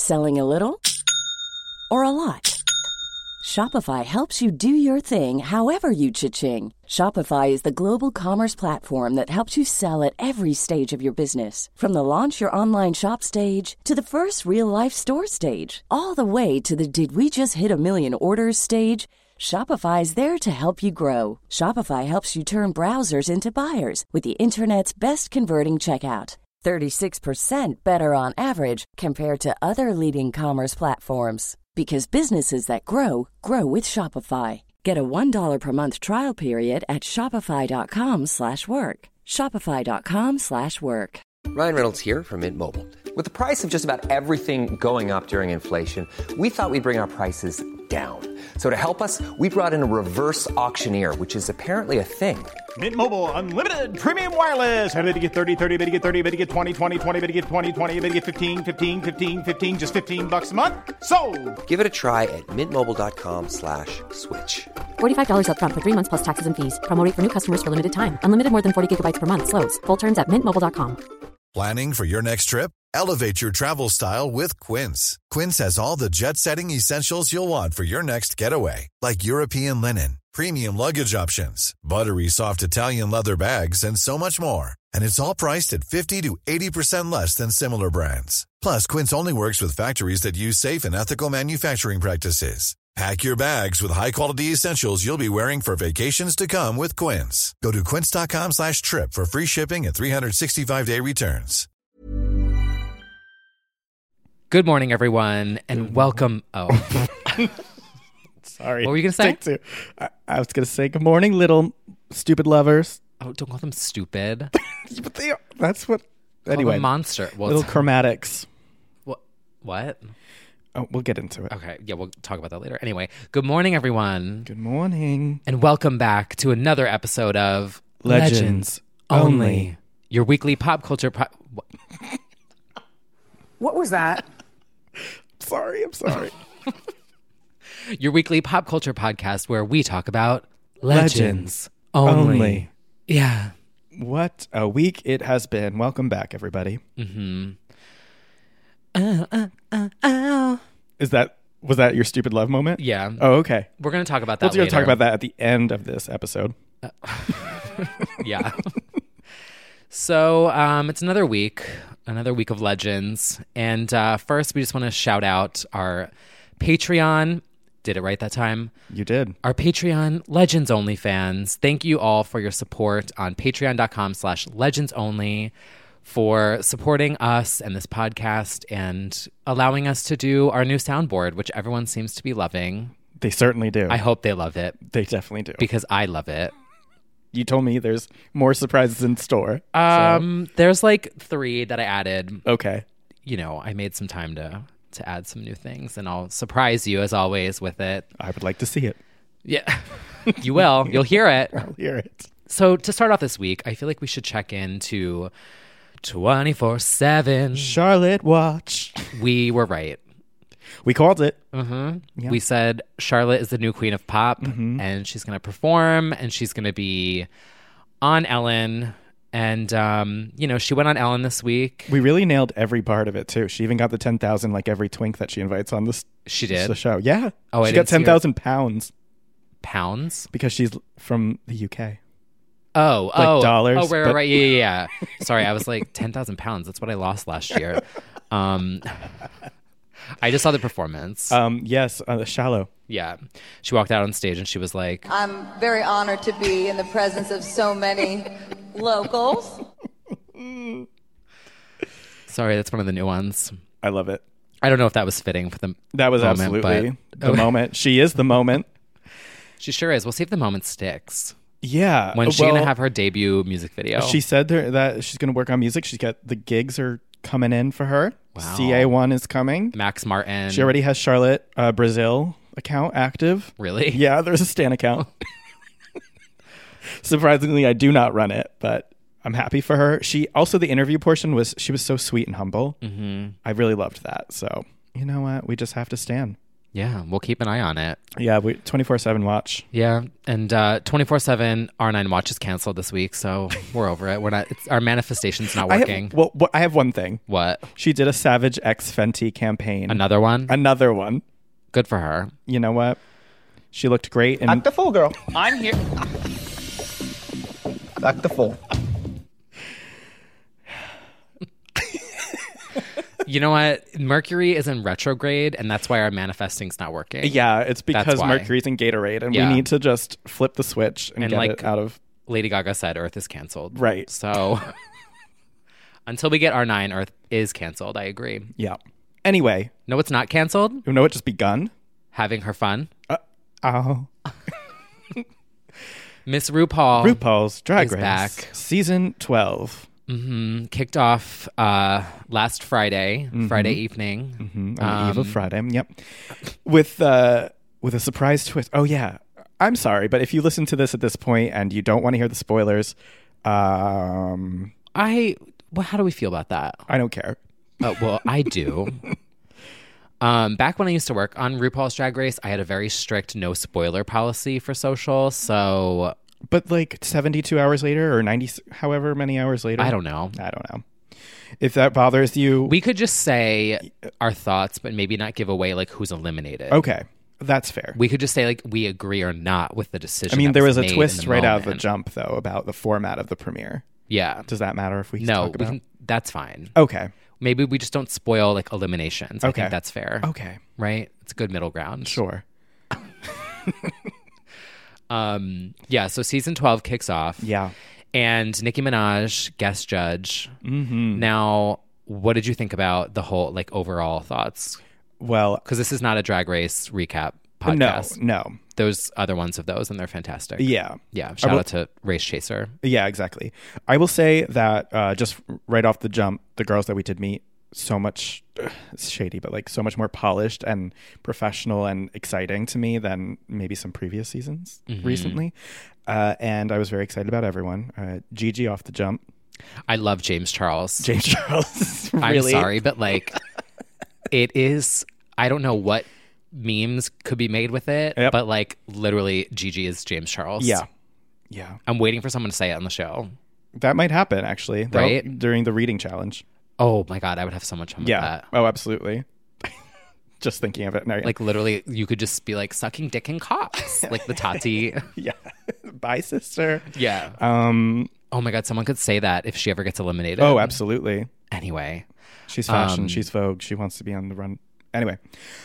Selling a little or a lot? Shopify helps you do your thing however you cha-ching. Shopify is the global commerce platform that helps you sell at every stage of your business. From the launch your online shop stage to the first real-life store stage, all the way to the did we just hit a million orders stage. Shopify is there to help you grow. Shopify helps you turn browsers into buyers with the internet's best converting checkout. 36% better on average compared to other leading commerce platforms. Because businesses that grow, grow with Shopify. Get a $1 per month trial period at shopify.com/work. Shopify.com/work. Ryan Reynolds here from Mint Mobile. With the price of just about everything going up during inflation, we thought we'd bring our prices down. So to help us, we brought in a reverse auctioneer, which is apparently a thing. Mint Mobile Unlimited Premium Wireless. How to get 30, 30, bit to get 30, bit to get 20, 20, 20, bit to get 20, 20, bit to get 15, 15, 15, 15, just $15 a month? Sold! Give it a try at mintmobile.com/switch. $45 up front for 3 months plus taxes and fees. Promo rate for new customers for limited time. Unlimited more than 40 gigabytes per month. Slows full terms at mintmobile.com. Planning for your next trip? Elevate your travel style with Quince. Quince has all the jet-setting essentials you'll want for your next getaway, like European linen, premium luggage options, buttery soft Italian leather bags, and so much more. And it's all priced at 50 to 80% less than similar brands. Plus, Quince only works with factories that use safe and ethical manufacturing practices. Pack your bags with high-quality essentials you'll be wearing for vacations to come with Quince. Go to quince.com/trip for free shipping and 365-day returns. Good morning, everyone, and welcome. Oh, Sorry. What were you going to say? I was going to say good morning, little stupid lovers. Oh, don't call them stupid. But they are, that's what... Call Anyway. them monster. Well, little chromatics. What? Oh, we'll get into it. Okay, yeah, we'll talk about that later. Anyway, good morning, everyone. Good morning. And welcome back to another episode of Legends Only. Your weekly pop culture... What was that? I'm sorry. Your weekly pop culture podcast where we talk about legends only. Yeah. What a week it has been. Welcome back, everybody. Mm-hmm. Was that your stupid love moment? Yeah. Oh, okay. We're going to talk about that We're going later. to talk about that at the end of this episode. Yeah. So it's another week of legends. And first, we just want to shout out our Patreon. Did it right that time? You did. Our Patreon Legends Only fans. Thank you all for your support on patreon.com/legendsonly, for supporting us and this podcast and allowing us to do our new soundboard, which everyone seems to be loving. They certainly do. I hope they love it. They definitely do. Because I love it. You told me there's more surprises in store. There's like 3 that I added. Okay. You know, I made some time to add some new things, and I'll surprise you as always with it. I would like to see it. Yeah. You will. You'll hear it. I'll hear it. So to start off this week, I feel like we should check into 24/7 Charlotte Watch. We were right. We called it. Mm-hmm. Yeah. We said Charlotte is the new queen of pop, and she's going to perform, and she's going to be on Ellen. And, she went on Ellen this week. We really nailed every part of it, too. She even got the 10,000, like every twink that she invites on this She did? the show. Yeah. Oh, she got 10,000 pounds. Pounds? Because she's from the UK. Oh, dollars. Oh, right. Yeah. Sorry, I was like 10,000 pounds. That's what I lost last year. I just saw the performance. Yes, Shallow. Yeah. She walked out on stage and she was like, I'm very honored to be in the presence of so many locals. Sorry, that's one of the new ones. I love it. I don't know if that was fitting for the That was moment, absolutely but... the moment. She is the moment. She sure is. We'll see if the moment sticks. Yeah. When's she going to have her debut music video? She said that she's going to work on music. She's got the gigs are coming in for her. Wow. CA1 is coming. Max Martin. She already has Charlotte Brazil account active. Really? Yeah, there's a Stan account. Surprisingly, I do not run it, but I'm happy for her. She also, the interview portion she was so sweet and humble. Mm-hmm. I really loved that. So, you know what? We just have to stan. Yeah, we'll keep an eye on it. Yeah, we 24/7 watch. Yeah, and 24/7 R9 Watch is canceled this week, so we're over it. We're not. Our manifestation's not working. I have one thing. What? She did a Savage X Fenty campaign. Another one? Another one. Good for her. You know what? She looked great. And Act the fool, girl. I'm here. Act the fool. You know what? Mercury is in retrograde, and that's why our manifesting's not working. Yeah, it's because That's why. Mercury's in Gatorade, and we need to just flip the switch and get it out of... Lady Gaga said, Earth is canceled. Right. So until we get R9, Earth is canceled. I agree. Yeah. Anyway. No, it's not canceled. You know, it just begun. Having her fun. Oh. Miss RuPaul's Drag is Race back. Season 12. Kicked off last Friday evening. On the eve of Friday. Yep. With a surprise twist. Oh, yeah. I'm sorry, but if you listen to this at this point and you don't want to hear the spoilers, how do we feel about that? I don't care. Well, I do. Back when I used to work on RuPaul's Drag Race, I had a very strict no spoiler policy for social. So, but like 72 hours later or 90, however many hours later, I don't know. If that bothers you, we could just say our thoughts, but maybe not give away like who's eliminated. Okay, that's fair. We could just say like we agree or not with the decision. I mean, there was a twist right out of the moment. jump though about the format of the premiere. Yeah. Does that matter if we No, talk about? that's fine. Okay. Maybe we just don't spoil like eliminations. I think that's fair. Okay. Right? It's a good middle ground. Sure. Yeah, so season 12 kicks off. Yeah. And Nicki Minaj, guest judge. Mm-hmm. Now, what did you think about the whole, like, overall thoughts? Well, because this is not a Drag Race recap podcast. No. There's other ones of those, and they're fantastic. Yeah. Yeah. Shout out to Race Chaser. Yeah, exactly. I will say that just right off the jump, the girls that we did meet, so much, it's shady, but like so much more polished and professional and exciting to me than maybe some previous seasons recently. And I was very excited about everyone. Gigi off the jump. I love James Charles. James Charles. Really? I'm sorry, but like, it is, I don't know what memes could be made with it, but like literally Gigi is James Charles. Yeah. I'm waiting for someone to say it on the show. That might happen actually, right? During the reading challenge. Oh my God, I would have so much fun with that. Oh, absolutely. Just thinking of it now. Like literally, you could just be like sucking dick in cops, like the Tati. Yeah. Bye, sister. Yeah. Oh my God, someone could say that if she ever gets eliminated. Oh, absolutely. Anyway. She's fashion. She's Vogue. She wants to be on the run. Anyway.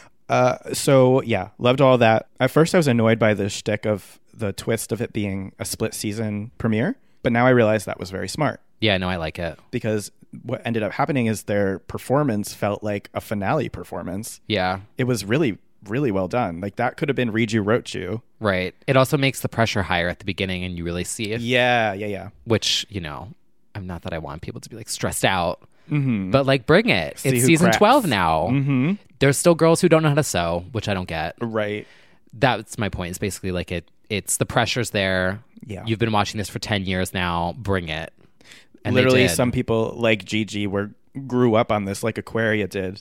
So yeah, loved all that. At first I was annoyed by the shtick of the twist of it being a split season premiere, but now I realize that was very smart. Yeah, no, I like it. Because what ended up happening is their performance felt like a finale performance. Yeah. It was really, really well done. Like that could have been Read You, Wrote You. Right. It also makes the pressure higher at the beginning and you really see it. Yeah. Which, you know, I'm not that I want people to be like stressed out, but like bring it. It's season 12 now. There's still girls who don't know how to sew, which I don't get. Right. That's my point. It's basically like it's the pressure's there. Yeah. You've been watching this for 10 years now. Bring it. And literally some people like Gigi grew up on this like Aquaria did.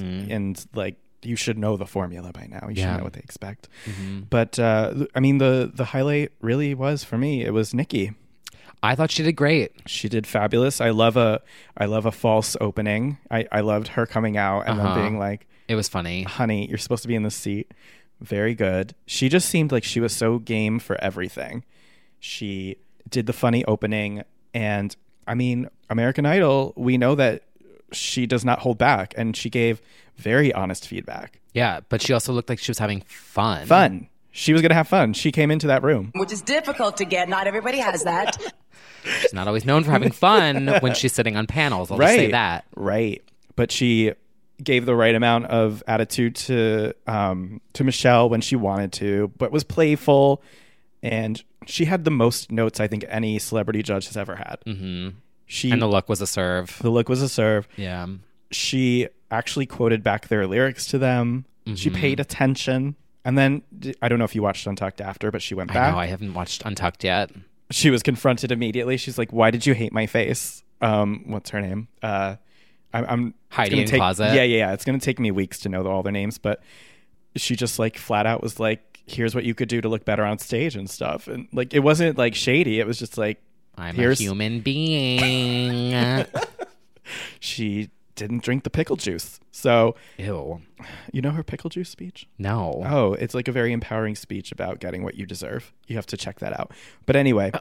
And like you should know the formula by now. You should know what they expect. But I mean the highlight really was for me, it was Nicki. I thought she did great. She did fabulous. I love a false opening. I loved her coming out and then being like, it was funny. Honey, you're supposed to be in the seat. Very good. She just seemed like she was so game for everything. She did the funny opening. And I mean, American Idol, we know that she does not hold back. And she gave very honest feedback. Yeah, but she also looked like she was having fun. She was going to have fun. She came into that room. Which is difficult to get. Not everybody has that. She's not always known for having fun when she's sitting on panels. I'll just say that. Right. But she gave the right amount of attitude to Michelle when she wanted to, but was playful. And she had the most notes I think any celebrity judge has ever had. And the look was a serve. Yeah. She actually quoted back their lyrics to them. She paid attention. And then, I don't know if you watched Untucked after, but she went back. I know, I haven't watched Untucked yet. She was confronted immediately. She's like, why did you hate my face? What's her name? I'm Heidi in Closet. Yeah. It's going to take me weeks to know all their names, but she just like flat out was like, here's what you could do to look better on stage and stuff. And like, it wasn't like shady. It was just like, I'm a human being. She didn't drink the pickle juice. So, ew. You know her pickle juice speech? No. Oh, it's like a very empowering speech about getting what you deserve. You have to check that out. But anyway,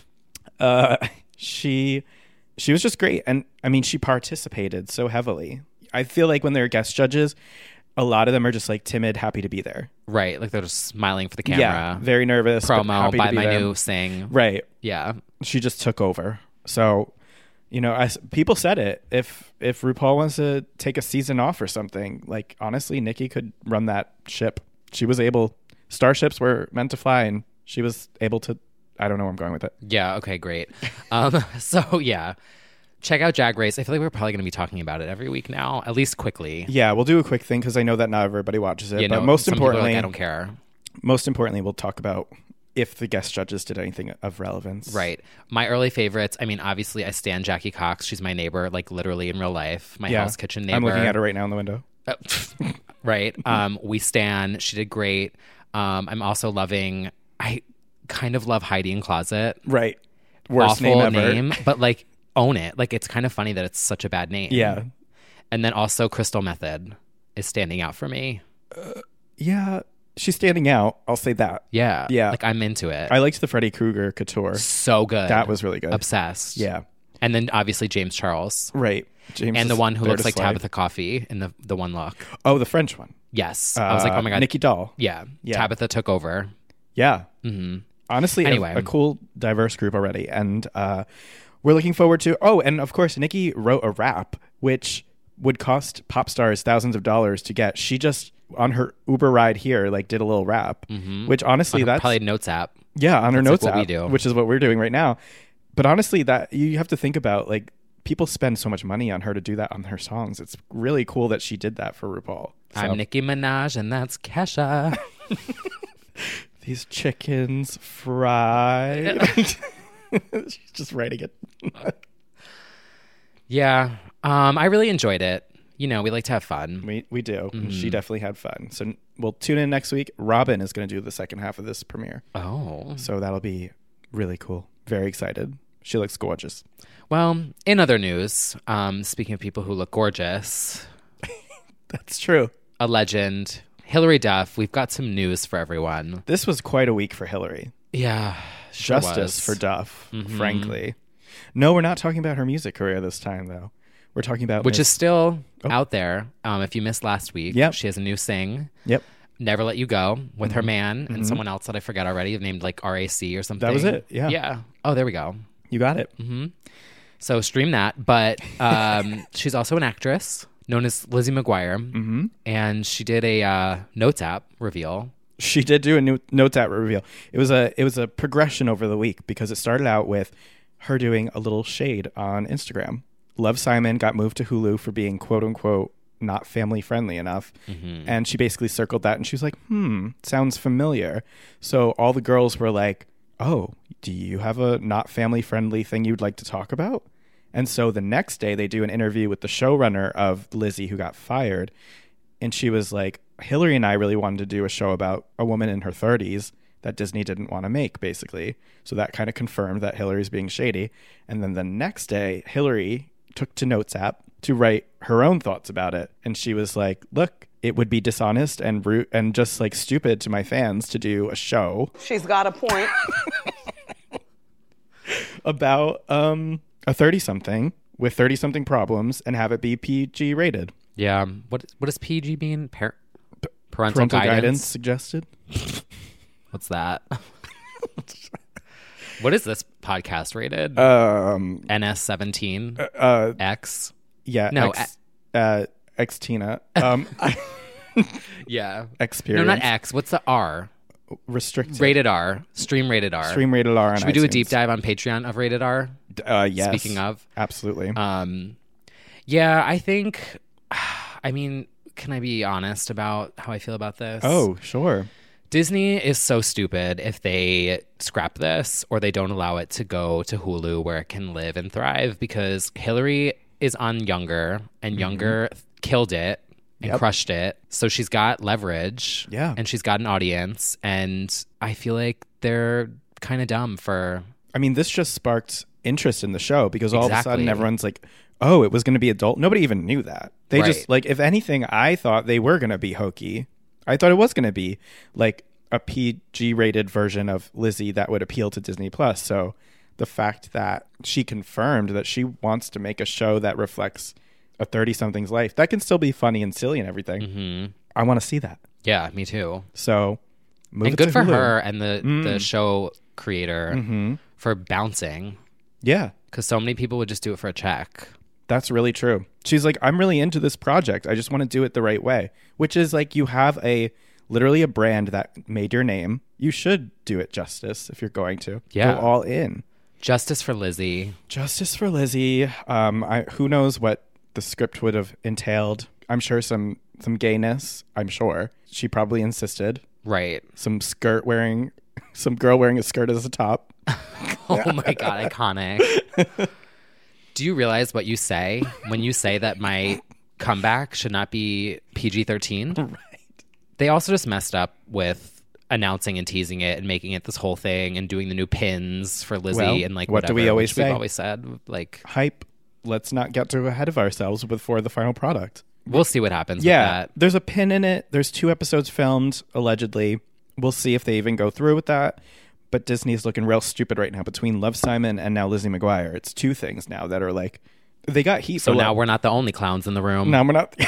she was just great. And I mean, she participated so heavily. I feel like when they're guest judges, a lot of them are just like timid, happy to be there. Right. Like they're just smiling for the camera. Yeah. Very nervous. Promo, buy my new thing. Right. Yeah. She just took over. So, you know, people said it. If RuPaul wants to take a season off or something, like honestly, Nikki could run that ship. She was able. Starships were meant to fly, and she was able to. I don't know where I'm going with it. Yeah. Okay. Great. So yeah, check out Drag Race. I feel like we're probably going to be talking about it every week now, at least quickly. Yeah, we'll do a quick thing because I know that not everybody watches it. Yeah, but no, most some people are importantly, like, I don't care. Most importantly, we'll talk about if the guest judges did anything of relevance. Right. My early favorites, I mean, obviously I stan Jackie Cox. She's my neighbor, like literally in real life. My house kitchen neighbor. I'm looking at her right now in the window. Right. We stan. She did great. I'm also loving, I kind of love Heidi in Closet. Right. Worst Awful name ever. But like own it. Like it's kind of funny that it's such a bad name. Yeah. And then also Crystal Method is standing out for me. Yeah. She's standing out. I'll say that. Yeah. Yeah. Like I'm into it. I liked the Freddy Krueger couture. So good. That was really good. Obsessed. Yeah. And then obviously James Charles. Right. James and the one who there looks to like slay. Tabitha Coffee in the one look. Oh, the French one. Yes. I was like, oh my God. Nikki Doll. Yeah. Yeah. Tabitha took over. Yeah. Mm-hmm. Honestly, Anyway. a cool, diverse group already. And we're looking forward to... Oh, and of course, Nikki wrote a rap, which would cost pop stars thousands of dollars to get. She just, on her Uber ride here, like did a little rap, which honestly, that's... Probably Notes app. Yeah, on her That's Notes like what app, we do. which is what we're doing right now. But honestly, that you have to think about, like, people spend so much money on her to do that on her songs. It's really cool that she did that for RuPaul. So, I'm Nicki Minaj and that's Kesha. these chickens fried. She's just writing it. Yeah. I really enjoyed it. You know, we like to have fun. We do. She definitely had fun. So we'll tune in next week. Robin is going to do the second half of this premiere. Oh. So that'll be really cool. Very excited. She looks gorgeous. Well, in other news, speaking of people who look gorgeous. That's true. A legend. Hillary Duff. We've got some news for everyone. This was quite a week for Hillary. Yeah. Sure Justice for Duff, frankly. No, we're not talking about her music career this time, though. We're talking about... Which is still out there. If you missed last week, she has a new sing. Yep. Never Let You Go with her man and someone else that I forget already named like RAC or something. That was it. Yeah. Yeah. Oh, there we go. You got it. So stream that. But she's also an actress known as Lizzie McGuire. And she did a Notes app reveal. She did do a new Notes app reveal. It was a progression over the week because it started out with her doing a little shade on Instagram. Love Simon got moved to Hulu for being quote unquote not family friendly enough. And she basically circled that and she was like, sounds familiar. So all the girls were like, oh, do you have a not family friendly thing you'd like to talk about? And so the next day they do an interview with the showrunner of Lizzie who got fired. And she was like, Hillary and I really wanted to do a show about a woman in her 30s that Disney didn't want to make, basically. So that kind of confirmed that Hillary's being shady. And then the next day, Hillary took to Notes app to write her own thoughts about it. And she was like, look, it would be dishonest and rude and just like stupid to my fans to do a show. She's got a point. About a 30-something with 30-something problems and have it be PG rated. Yeah. What does PG mean? Parental guidance suggested. What's that? What is this podcast rated? NS-17? X? Yeah. No. X Tina. Yeah. Experience. No, not X. What's the R? Restricted. Rated R. Stream rated R. Stream rated R. Should we do a deep dive on Patreon of rated R? Yes. Speaking of. Absolutely. Yeah, I think, I mean, can I be honest about how I feel about this? Oh, sure. Disney is so stupid if they scrap this or they don't allow it to go to Hulu where it can live and thrive, because Hillary is on Younger and Younger killed it. and crushed it. So she's got leverage. Yeah. And she's got an audience. And I feel like they're kind of dumb for... I mean, this just sparked interest in the show because all of a Exactly. sudden everyone's like, oh, it was going to be adult. Nobody even knew that. They Right. just, like, if anything, I thought they were going to be hokey. I thought it was going to be like a PG-rated version of Lizzie that would appeal to Disney Plus. So the fact that she confirmed that she wants to make a show that reflects a 30-something's life, that can still be funny and silly and everything. Mm-hmm. I want to see that. Yeah, me too. So move And it good to for Hulu. her and the show creator for bouncing. Yeah. Because so many people would just do it for a check. That's really true. She's like, I'm really into this project. I just want to do it the right way. Which is like, you have literally a brand that made your name. You should do it justice if you're going to. Yeah. Go all in. Justice for Lizzie. Justice for Lizzie. Who knows what the script would have entailed. I'm sure some gayness. I'm sure. She probably insisted. Right. Some girl wearing a skirt as a top. Oh my God, iconic. Do you realize what you say when you say that my comeback should not be PG-13? Right. They also just messed up with announcing and teasing it and making it this whole thing and doing the new pins for Lizzie Well, and like what do whatever, we always which say? We've always said, like, Hype. Let's not get too ahead of ourselves before the final product. we'll see what happens Yeah, with that. there's a pin in it. There's 2 episodes filmed, allegedly. We'll see if they even go through with that. But Disney's looking real stupid right now between Love, Simon and now Lizzie McGuire. It's 2 things now that are like, they got heat. So for now Love. we're not the only clowns in the room. Now we're not.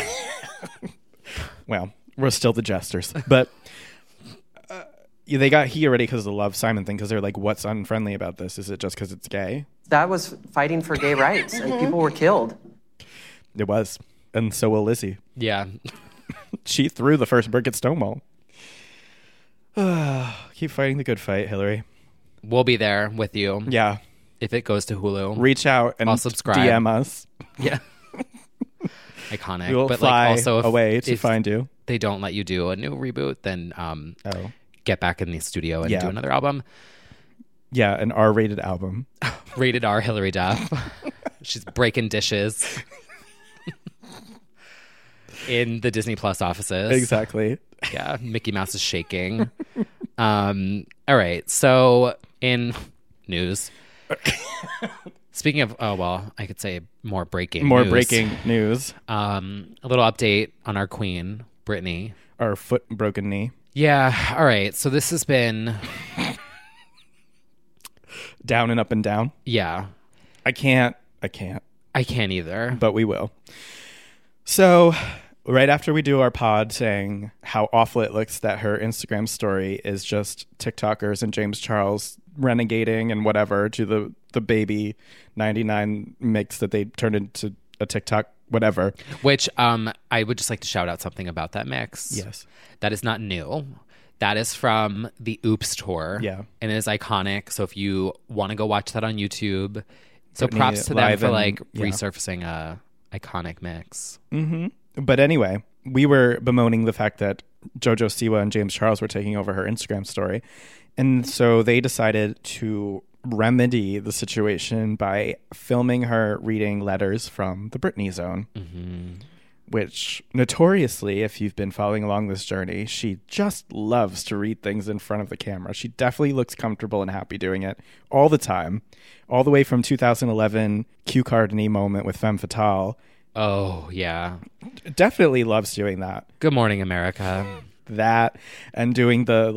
Well, we're still the jesters. But they got heat already because of the Love, Simon thing, because they're like, what's unfriendly about this? Is it just because it's gay? That was fighting for gay rights, and people were killed. It was. And so will Lizzie. Yeah. She threw the first brick at Stonewall. Keep fighting the good fight, Hillary. We'll be there with you. Yeah. If it goes to Hulu. Reach out and I'll subscribe. DM us. Yeah. Iconic. We'll but fly like also away to if find you. they don't let you do a new reboot, then get back in the studio and do another album. Yeah, an R-rated album. Rated R Hillary Duff. She's breaking dishes in the Disney Plus offices. Exactly. Yeah, Mickey Mouse is shaking. All right, so in news, speaking of, I could say more breaking news. A little update on our queen, Britney. Our foot broken knee. Yeah, all right, so this has been... Down and up and down. Yeah. I can't either. But we will. So, right after we do our pod saying how awful it looks that her Instagram story is just TikTokers and James Charles renegading and whatever to the baby 99 mix that they turned into a TikTok whatever. Which I would just like to shout out something about that mix. Yes. That is not new. That is from the Oops tour. Yeah. And it is iconic. So if you want to go watch that on YouTube. So Britney props to them live for and- like yeah. resurfacing a iconic mix. Mm-hmm. But anyway, we were bemoaning the fact that JoJo Siwa and James Charles were taking over her Instagram story. And so they decided to remedy the situation by filming her reading letters from the Britney Zone. Mm-hmm. Which, notoriously, if you've been following along this journey, she just loves to read things in front of the camera. She definitely looks comfortable and happy doing it all the time. All the way from 2011 Q Cardini moment with Femme Fatale. Oh, yeah. Definitely loves doing that. Good Morning, America. That, and doing the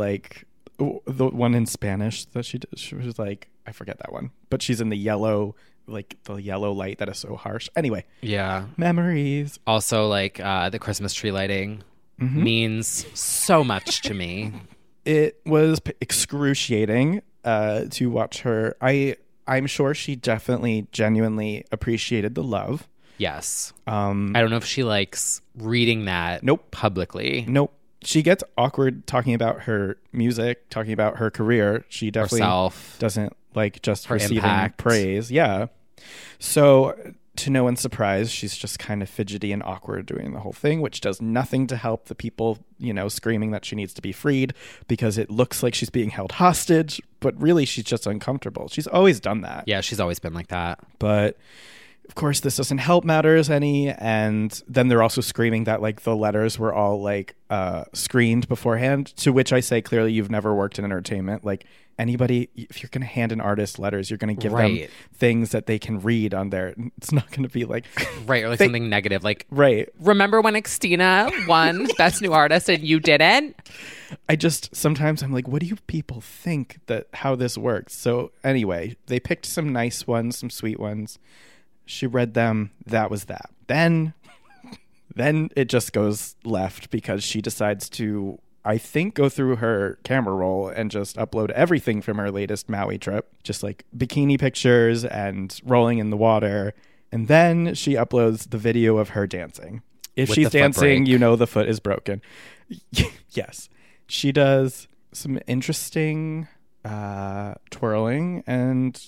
one in Spanish that she did. She was like, I forget that one. But she's in the yellow light that is so harsh. Anyway. Yeah. Memories. Also, like, the Christmas tree lighting means so much to me. It was excruciating to watch her. I'm sure she definitely, genuinely appreciated the love. Yes. I don't know if she likes reading that publicly. Nope. She gets awkward talking about her music, talking about her career. She definitely doesn't like just her receiving impact. praise. Yeah. So, to no one's surprise, she's just kind of fidgety and awkward doing the whole thing, which does nothing to help the people, screaming that she needs to be freed because it looks like she's being held hostage. But really, she's just uncomfortable. She's always done that. Yeah, she's always been like that. But of course, this doesn't help matters any. And then they're also screaming that like the letters were all like screened beforehand, to which I say, clearly you've never worked in entertainment. Like anybody, if you're going to hand an artist letters, you're going to give them things that they can read on there. It's not going to be like... Right, or like something negative. Like, right. Remember when Xtina won Best New Artist and you didn't? Sometimes I'm like, what do you people think that how this works? So anyway, they picked some nice ones, some sweet ones. She read them. That was that. Then it just goes left because she decides to, I think, go through her camera roll and just upload everything from her latest Maui trip. Just like bikini pictures and rolling in the water. And then she uploads the video of her dancing. If she's dancing, you know the foot is broken. Yes. She does some interesting twirling and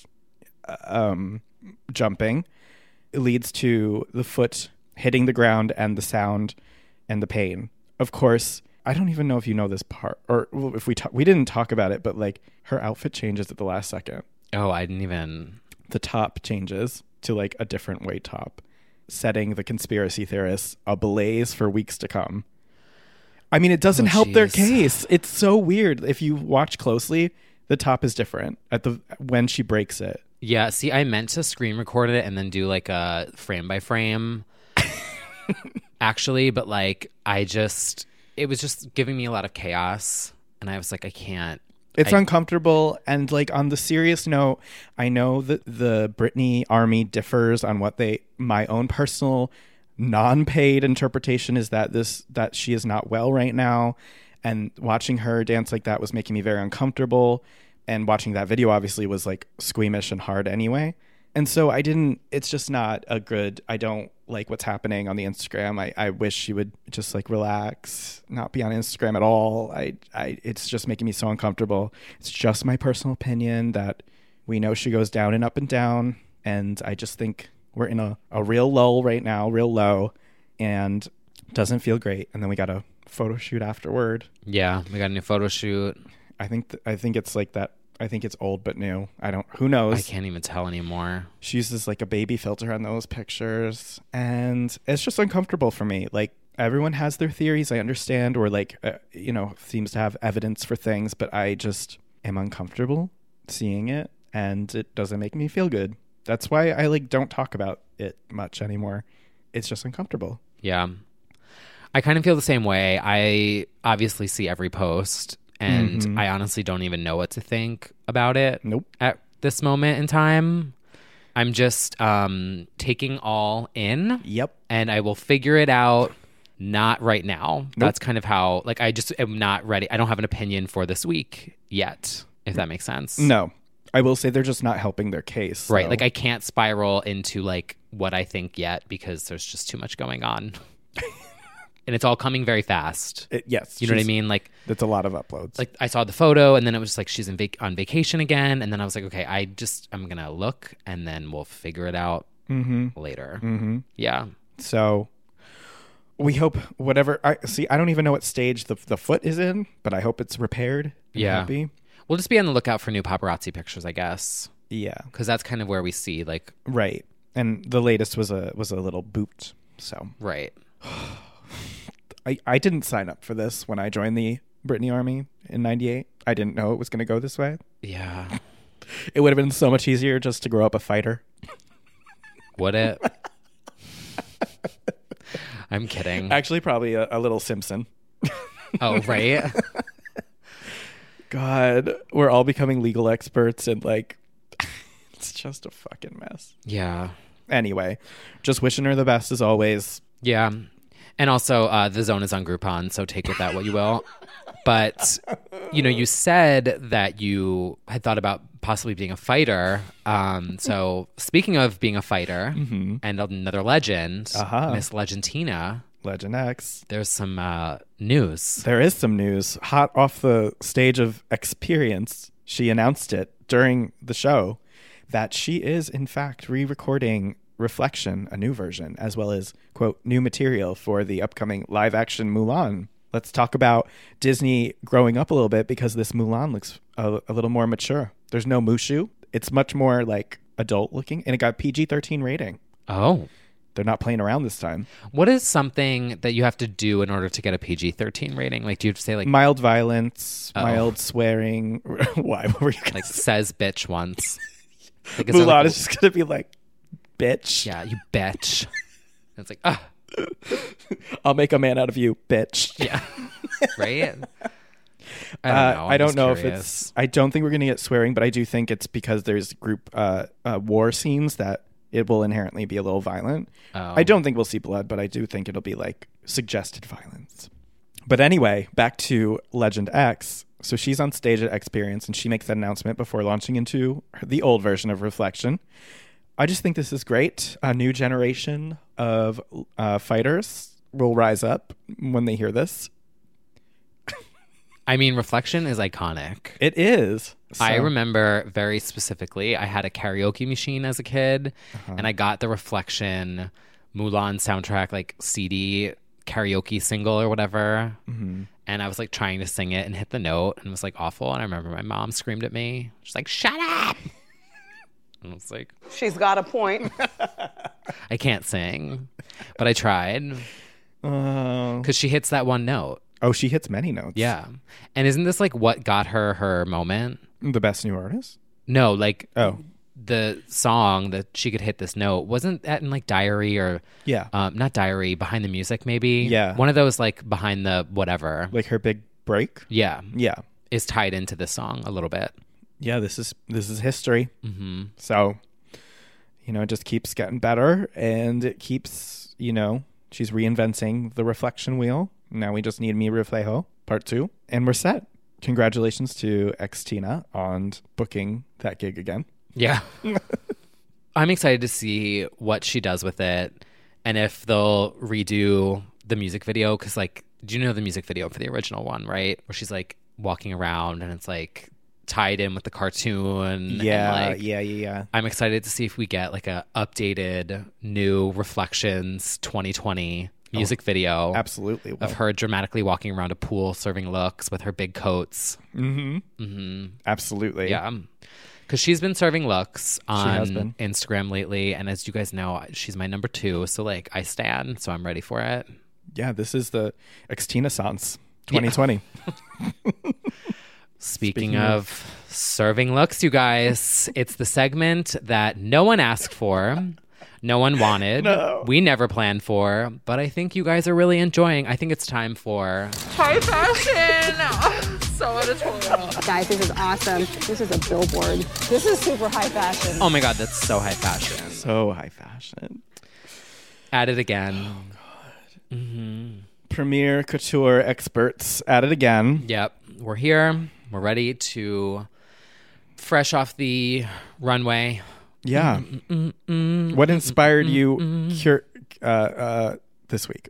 jumping. It leads to the foot hitting the ground and the sound and the pain. Of course, I don't even know if you know this part, or if we didn't talk about it, but like her outfit changes at the last second. Oh, I didn't even. The top changes to like a different weight top, setting the conspiracy theorists ablaze for weeks to come. I mean, it doesn't help their case. It's so weird. If you watch closely, the top is different when she breaks it. Yeah, see, I meant to screen record it and then do like a frame by frame, actually, but like it was just giving me a lot of chaos, and I was like, I can't. It's uncomfortable, and like on the serious note, I know that the Britney army differs on what my own personal non-paid interpretation is that she is not well right now, and watching her dance like that was making me very uncomfortable. And watching that video obviously was like squeamish and hard anyway. And so it's just not a good, I don't like what's happening on the Instagram. I wish she would just like relax, not be on Instagram at all. It's just making me so uncomfortable. It's just my personal opinion that we know she goes down and up and down. And I just think we're in a real lull right now, real low, and doesn't feel great. And then we got a photo shoot afterward. Yeah, we got a new photo shoot. I think it's like that. I think it's old but new. Who knows? I can't even tell anymore. She uses like a baby filter on those pictures, and it's just uncomfortable for me. Like everyone has their theories, I understand, or like seems to have evidence for things, but I just am uncomfortable seeing it, and it doesn't make me feel good. That's why I like don't talk about it much anymore. It's just uncomfortable. Yeah. I kind of feel the same way. I obviously see every post, and I honestly don't even know what to think about it. Nope. At this moment in time, I'm just taking all in. Yep. And I will figure it out. Not right now. Nope. That's kind of how, like, I just am not ready. I don't have an opinion for this week yet, if that makes sense. No. I will say they're just not helping their case. Right. Like, I can't spiral into, like, what I think yet because there's just too much going on. And it's all coming very fast. Yes. You know what I mean? Like, that's a lot of uploads. Like, I saw the photo, and then it was like she's on vacation again. And then I was like, okay, I'm going to look, and then we'll figure it out later. Mm-hmm. Yeah. So we hope whatever. I don't even know what stage the foot is in, but I hope it's repaired. Yeah. Happy. We'll just be on the lookout for new paparazzi pictures, I guess. Yeah. Because that's kind of where we see, like... Right. And the latest was a little boot, so... Right. I didn't sign up for this when I joined the Britney Army in 98. I didn't know it was going to go this way. Yeah. It would have been so much easier just to grow up a fighter. Would it? I'm kidding. Actually, probably a little Simpson. Oh, right? God, we're all becoming legal experts, and like, it's just a fucking mess. Yeah. Anyway, just wishing her the best as always. Yeah. And also, The Zone is on Groupon, so take with that what you will. But, you said that you had thought about possibly being a fighter. So speaking of being a fighter and another legend, Miss Legendina. Legend X. There's some news. There is some news. Hot off the stage of Experience, she announced it during the show that she is, in fact, re-recording Reflection, a new version, as well as, quote, new material for the upcoming live-action Mulan. Let's talk about Disney growing up a little bit, because this Mulan looks a little more mature. There's no Mushu. It's much more, like, adult-looking, and it got PG-13 rating. Oh. They're not playing around this time. What is something that you have to do in order to get a PG-13 rating? Like, do you have to say, like... Mild violence, mild swearing. Why? What were you going to say? Says bitch once. Like, Mulan is just going to be like, bitch. Yeah, you bitch. And it's like, I'll make a man out of you, bitch. Yeah. Right? I don't know. I don't know if it's... I don't think we're going to get swearing, but I do think it's because there's group war scenes that it will inherently be a little violent. Oh. I don't think we'll see blood, but I do think it'll be like suggested violence. But anyway, back to Legend X. So she's on stage at Experience and she makes that announcement before launching into the old version of Reflection. I just think this is great. A new generation of fighters will rise up when they hear this. I mean, Reflection is iconic. It is. So. I remember very specifically, I had a karaoke machine as a kid, and I got the Reflection Mulan soundtrack, like CD karaoke single or whatever. Mm-hmm. And I was like trying to sing it and hit the note, and it was like awful. And I remember my mom screamed at me. She's like, "Shut up!" And I was like, "She's got a point." I can't sing, but I tried because she hits that one note. Oh, she hits many notes. Yeah. And isn't this like what got her moment? The Best New Artist? No, like the song that she could hit this note. Wasn't that in like Diary or... Yeah. Not Diary, Behind the Music maybe? Yeah. One of those like behind the whatever. Like her big break? Yeah. Yeah. Is tied into this song a little bit. Yeah, this is history. Mm-hmm. So, it just keeps getting better and it keeps, she's reinventing the reflection wheel. Now we just need Mi Reflejo, part 2, and we're set. Congratulations to Xtina on booking that gig again. Yeah. I'm excited to see what she does with it and if they'll redo the music video. Because, like, do you know the music video for the original one, right? Where she's, like, walking around and it's, like, tied in with the cartoon. Yeah, and, like, yeah. I'm excited to see if we get, like, a updated new Reflections 2020 music video. Absolutely. Of her dramatically walking around a pool serving looks with her big coats. Mm-hmm. Mm-hmm. Absolutely. Yeah. Because she's been serving looks on Instagram lately. And as you guys know, she's my number 2. So, like, I stan. So I'm ready for it. Yeah, this is the Xtina Sans 2020. Yeah. Speaking of serving looks, you guys, it's the segment that no one asked for. No one wanted. No. We never planned for, but I think you guys are really enjoying. I think it's time for high fashion. So editorial. Guys, this is awesome. This is a billboard. This is super high fashion. Oh my God, that's so high fashion. So high fashion. At it again. Oh God. Mm-hmm. Premier couture experts at it again. Yep. We're here. We're ready to fresh off the runway. Yeah. What inspired you this week?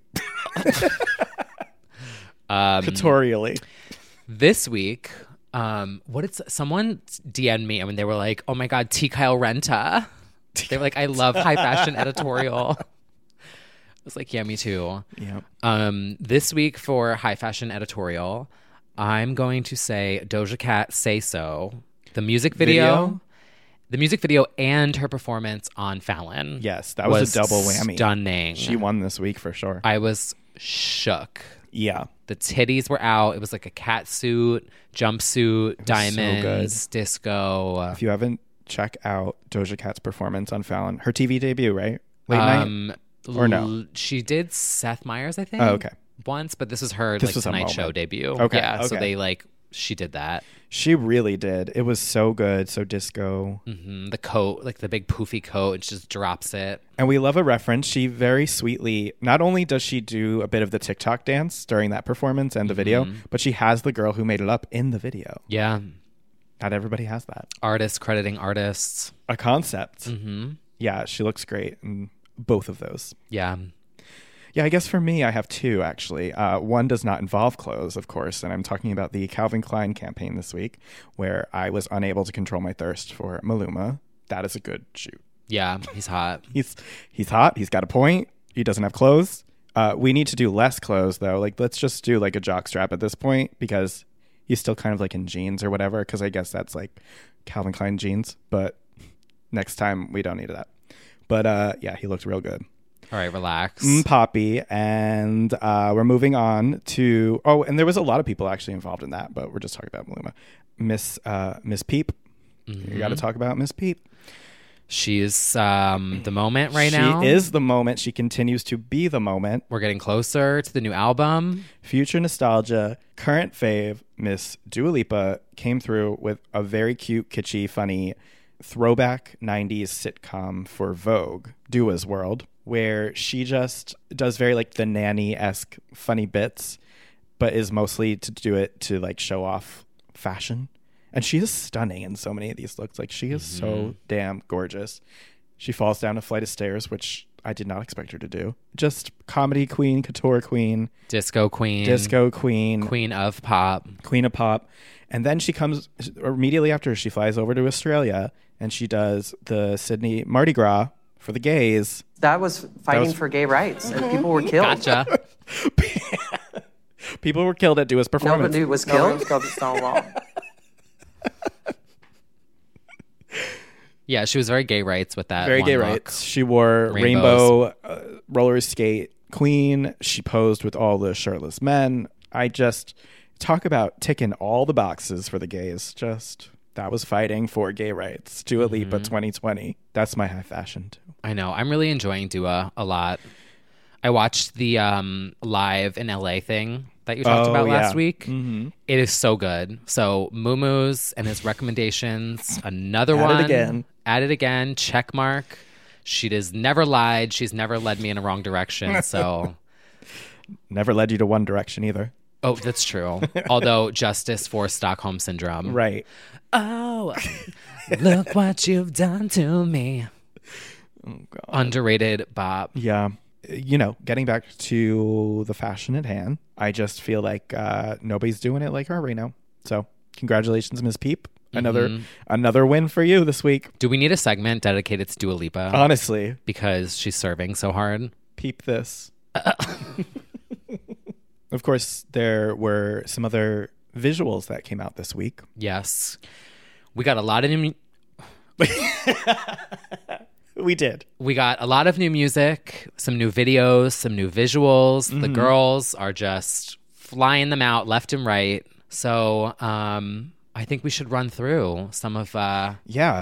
Couturally. This week, someone DM'd me and they were like, "Oh my God, T. Kyle Renta." They were like, "I love high fashion editorial." I was like, "Yeah, me too." Yeah. This week for high fashion editorial, I'm going to say Doja Cat Say So. The music video. The music video and her performance on Fallon. Yes, that was a double whammy. Stunning. She won this week for sure. I was shook. Yeah. The titties were out. It was like a cat suit, jumpsuit, diamonds, so disco. If you haven't, check out Doja Cat's performance on Fallon. Her TV debut, right? Late night? Or no? She did Seth Meyers, I think. Oh, okay. Once, but this was her was Tonight Show debut. Okay. Yeah, so she did that. She really did. It was so good, so disco. Mm-hmm. The coat, like the big poofy coat, and she just drops it. And we love a reference. She very sweetly, not only does she do a bit of the TikTok dance during that performance and the video, but she has the girl who made it up in the video. Yeah. Not everybody has that. Artists crediting artists. A concept. Mm-hmm. Yeah, she looks great in both of those. Yeah. Yeah, I guess for me, I have 2, actually. One does not involve clothes, of course, and I'm talking about the Calvin Klein campaign this week, where I was unable to control my thirst for Maluma. That is a good shoot. Yeah, he's hot. He's hot. He's got a point. He doesn't have clothes. We need to do less clothes, though. Like, let's just do, like, a jockstrap at this point, because he's still kind of, like, in jeans or whatever, because I guess that's, like, Calvin Klein jeans. But next time, we don't need that. But yeah, he looked real good. All right, relax. Poppy. And we're moving on to... Oh, and there was a lot of people actually involved in that, but we're just talking about Maluma. Miss Peep. You got to talk about Miss Peep. She's the moment right now. She is the moment. She continues to be the moment. We're getting closer to the new album. Future nostalgia. Current fave, Miss Dua Lipa, came through with a very cute, kitschy, funny throwback 90s sitcom for Vogue, Dua's World, where she just does very like the nanny-esque funny bits, but is mostly to do it to like show off fashion. And she is stunning in so many of these looks. Like, she is so damn gorgeous. She falls down a flight of stairs, which I did not expect her to do. Just comedy queen, couture queen. Disco queen. Queen of pop. Queen of pop. And then she comes, immediately after, she flies over to Australia, and she does the Sydney Mardi Gras for the gays. That was fighting for gay rights, and people were killed. Gotcha. People were killed at Dua's performance. Nobody was killed. Nobody was killed at Stonewall. Yeah, she was very gay rights with that. Very one gay look. rights. She wore rainbow roller skate queen. She posed with all the shirtless men. I just talk about ticking all the boxes for the gays. Just that was fighting for gay rights. Dua Lipa 2020. That's my high fashion too. I know. I'm really enjoying Dua a lot. I watched the live in LA thing that you talked about last week. Mm-hmm. It is so good. So Moomoo's and his recommendations, another one. Add it again. Check mark. She has never lied. She's never led me in a wrong direction. So never led you to One Direction either. Oh, that's true. Although justice for Stockholm Syndrome. Right. Oh, look what you've done to me. Oh, God. Underrated bop. Yeah. You know, getting back to the fashion at hand, I just feel like nobody's doing it like her right now. So congratulations, Ms. Peep. Another win for you this week. Do we need a segment dedicated to Dua Lipa? Honestly. Because she's serving so hard. Peep this. Of course, there were some other visuals that came out this week. Yes. We got a lot of new... We did. We got a lot of new music, some new videos, some new visuals. The girls are just flying them out left and right. So I think we should run through some of our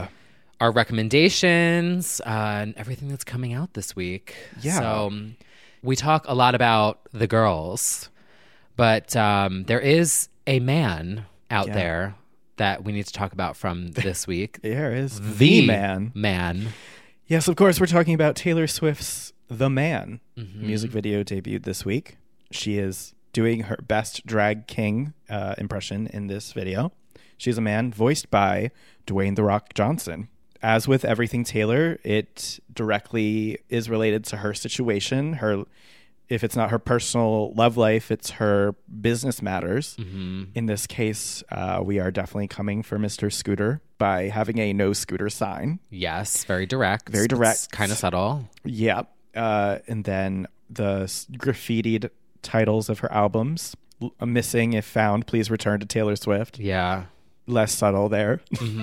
recommendations and everything that's coming out this week. Yeah. So we talk a lot about the girls, but there is a man out there that we need to talk about from this week. There is the man. Yes, of course, we're talking about Taylor Swift's The Man. Music video debuted this week. She is doing her best drag king impression in this video. She's a man voiced by Dwayne The Rock Johnson. As with everything Taylor, it directly is related to her situation. If it's not her personal love life, it's her business matters. In this case, we are definitely coming for Mr. Scooter by having a no scooter sign. Yes, very direct. Very direct. Kind of subtle. Yeah. And then the graffitied titles of her albums. Missing, if found, please return to Taylor Swift. Yeah. Less subtle there.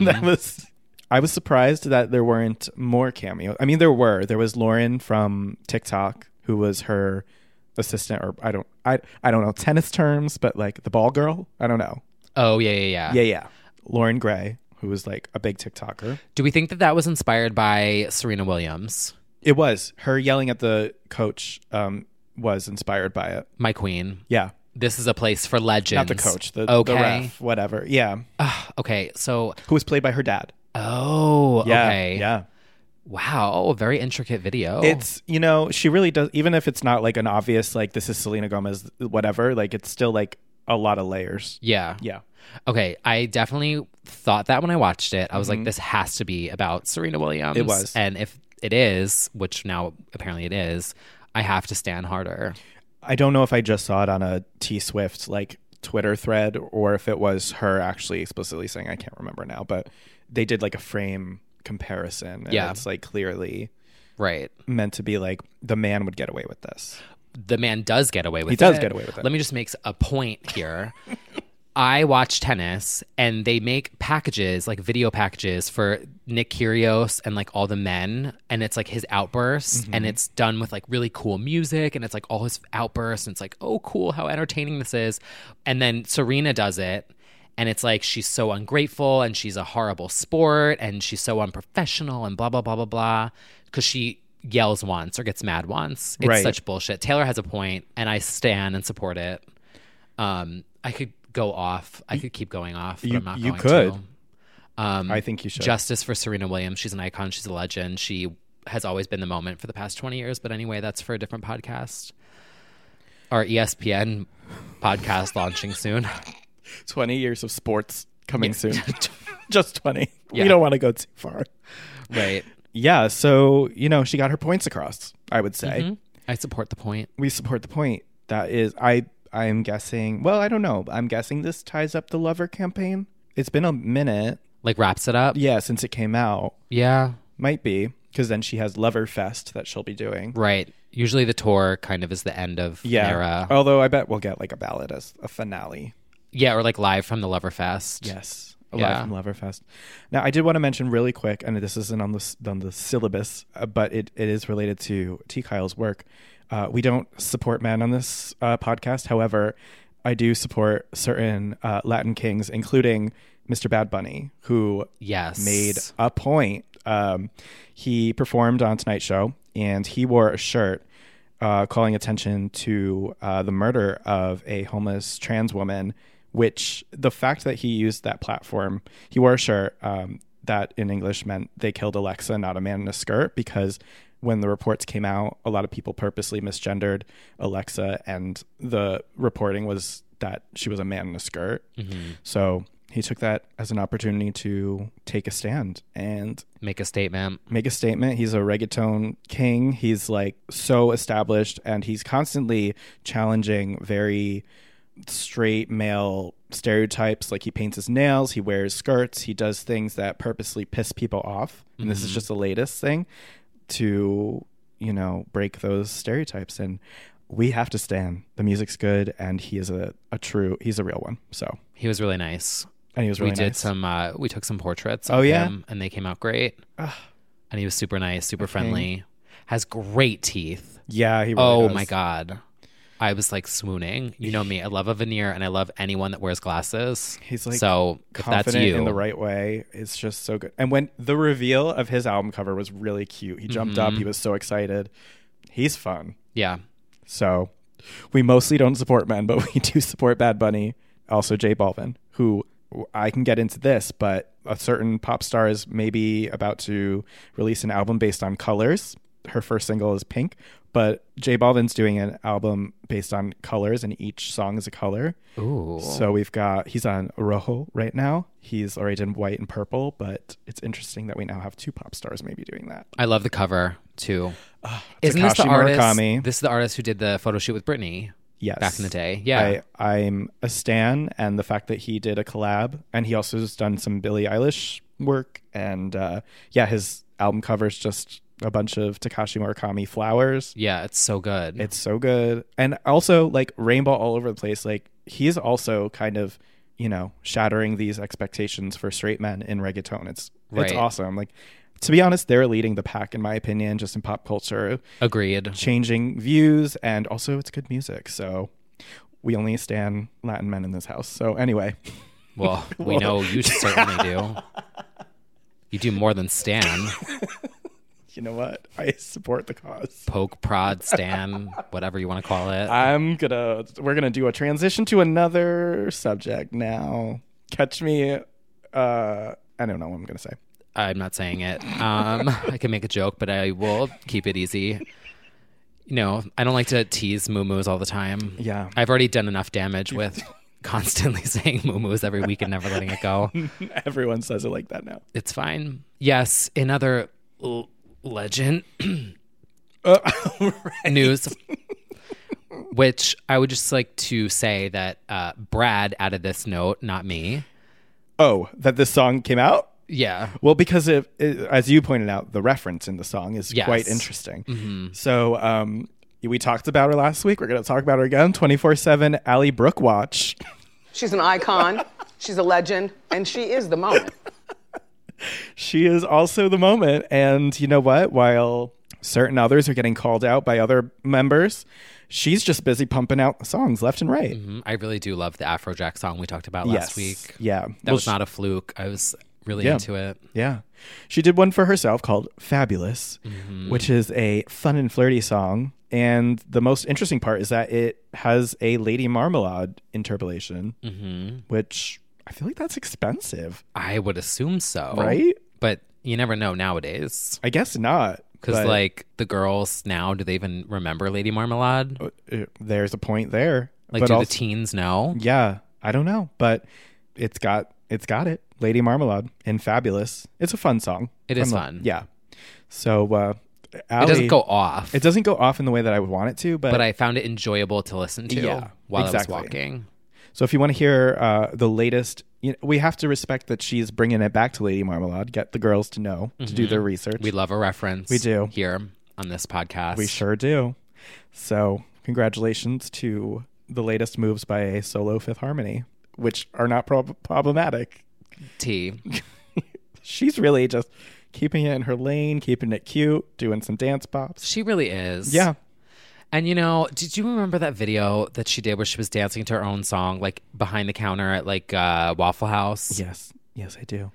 I was surprised that there weren't more cameos. I mean, there were. There was Lauren from TikTok, who was her assistant, or I don't know tennis terms, but like the ball girl. I don't know. Oh yeah. Lauren Gray, who was like a big TikToker. Do we think that was inspired by Serena Williams? It was. Her yelling at the coach was inspired by it. My queen. Yeah. This is a place for legends. Not the coach, the ref, whatever. Yeah. Okay, so who was played by her dad. Oh, yeah, okay. Yeah. Wow, very intricate video. It's, she really does, even if it's not like an obvious, like, this is Selena Gomez, whatever, like, it's still like a lot of layers. Yeah. Yeah. Okay, I definitely thought that when I watched it. I was like, this has to be about Serena Williams. It was. And if it is, which now apparently it is, I have to stand harder. I don't know if I just saw it on a T Swift, like, Twitter thread, or if it was her actually explicitly saying, I can't remember now, but they did like a frame comparison. And it's like clearly meant to be like the man would get away with this. The man does get away with it. He does get away with it. Let me just make a point here. I watch tennis, and they make packages, like video packages for Nick Kyrgios and like all the men, and it's like his outbursts, and it's done with like really cool music, and it's like all his outbursts, and it's like, oh, cool, how entertaining this is. And then Serena does it, and it's like she's so ungrateful, and she's a horrible sport, and she's so unprofessional, and blah, blah, blah, blah, blah, because she yells once or gets mad once. It's such bullshit. Taylor has a point, and I stand and support it. I could go off. I could keep going off, but I'm not going to. I think you should. Justice for Serena Williams. She's an icon. She's a legend. She has always been the moment for the past 20 years. But anyway, that's for a different podcast. Our ESPN podcast launching soon. 20 years of sports coming soon. Just 20. Yeah. We don't want to go too far. Right. Yeah. So, she got her points across, I would say. I support the point. We support the point. That is, I'm guessing, well, I don't know. I'm guessing this ties up the Lover campaign. It's been a minute. Like wraps it up? Yeah, since it came out. Yeah. Might be, because then she has Lover Fest that she'll be doing. Right. Usually the tour kind of is the end of an era. Although I bet we'll get like a ballad as a finale. Yeah, or like live from the Lover Fest. Yes. Live from Lover Fest. Now, I did want to mention really quick, and this isn't on the syllabus, but it is related to T. Kyle's work. We don't support men on this podcast. However, I do support certain Latin kings, including Mr. Bad Bunny, who made a point. He performed on Tonight Show, and he wore a shirt calling attention to the murder of a homeless trans woman, which the fact that he used that platform, he wore a shirt that in English meant they killed Alexa, not a man in a skirt, because when the reports came out, a lot of people purposely misgendered Alexa, and the reporting was that she was a man in a skirt. So he took that as an opportunity to take a stand and make a statement. He's a reggaeton king. He's like so established, and he's constantly challenging very straight male stereotypes. Like he paints his nails, he wears skirts, he does things that purposely piss people off. And this is just the latest thing to, break those stereotypes. And we have to stand. The music's good, and he is he's a real one. So he was really nice. And he was really nice. We took some portraits of him, and they came out great. And he was super nice, super friendly. Has great teeth. Yeah, he really does. My God. I was like swooning. You know me. I love a veneer, and I love anyone that wears glasses. He's like so confident if that's you. In the right way. It's just so good. And when the reveal of his album cover was really cute, he jumped up. He was so excited. He's fun. Yeah. So we mostly don't support men, but we do support Bad Bunny. Also J Balvin, who I can get into this, but a certain pop star is maybe about to release an album based on colors. Her first single is Pink. But J Balvin's doing an album based on colors, and each song is a color. Ooh. So he's on Rojo right now. He's already done white and purple, but it's interesting that we now have two pop stars maybe doing that. I love the cover too. Isn't this the artist? Murakami. This is the artist who did the photo shoot with Britney. Yes. Back in the day. Yeah. I'm a stan, and the fact that he did a collab, and he also has done some Billie Eilish work, and his album cover's just a bunch of Takashi Murakami flowers. Yeah, it's so good. It's so good. And also like rainbow all over the place. Like he's also kind of, shattering these expectations for straight men in reggaeton. It's awesome. Like, to be honest, they're leading the pack in my opinion, just in pop culture. Agreed. Changing views, and also it's good music. So we only stan Latin men in this house. So anyway. Well, we know you certainly do. You do more than stan. You know what? I support the cause. Poke, prod, stan, whatever you want to call it. We're gonna do a transition to another subject now. Catch me. I don't know what I'm gonna say. I'm not saying it. I can make a joke, but I will keep it easy. I don't like to tease moo-moos all the time. Yeah. I've already done enough damage with constantly saying moo-moos every week and never letting it go. Everyone says it like that now. It's fine. Yes, in other legend news, which I would just like to say that Brad added this note, not me. Oh, that this song came out? Yeah. Well, because as you pointed out, the reference in the song is quite interesting. So we talked about her last week. We're going to talk about her again. 24/7 Ally Brooke watch. She's an icon. She's a legend. And she is the moment. She is also the moment. And you know what? While certain others are getting called out by other members, she's just busy pumping out songs left and right. Mm-hmm. I really do love the Afrojack song we talked about last week. Yeah. That was not a fluke. I was really into it. Yeah. She did one for herself called Fabulous, which is a fun and flirty song. And the most interesting part is that it has a Lady Marmalade interpolation, which I feel like that's expensive. I would assume so. Right? But you never know nowadays. I guess not. Because, like, the girls now, do they even remember Lady Marmalade? There's a point there. Like, but do also, the teens know? Yeah, I don't know. But it's got it. Lady Marmalade and Fabulous. It's a fun song. It is fun. Yeah. So, Allie, it doesn't go off. It doesn't go off in the way that I would want it to. But I found it enjoyable to listen to while I was walking. So if you want to hear the latest, we have to respect that she's bringing it back to Lady Marmalade. Get the girls to know, to do their research. We love a reference. We do. Here on this podcast. We sure do. So congratulations to the latest moves by a solo Fifth Harmony, which are not problematic. She's really just keeping it in her lane, keeping it cute, doing some dance pops. She really is. Yeah. And, did you remember that video that she did where she was dancing to her own song, like behind the counter at like Waffle House? Yes, I do.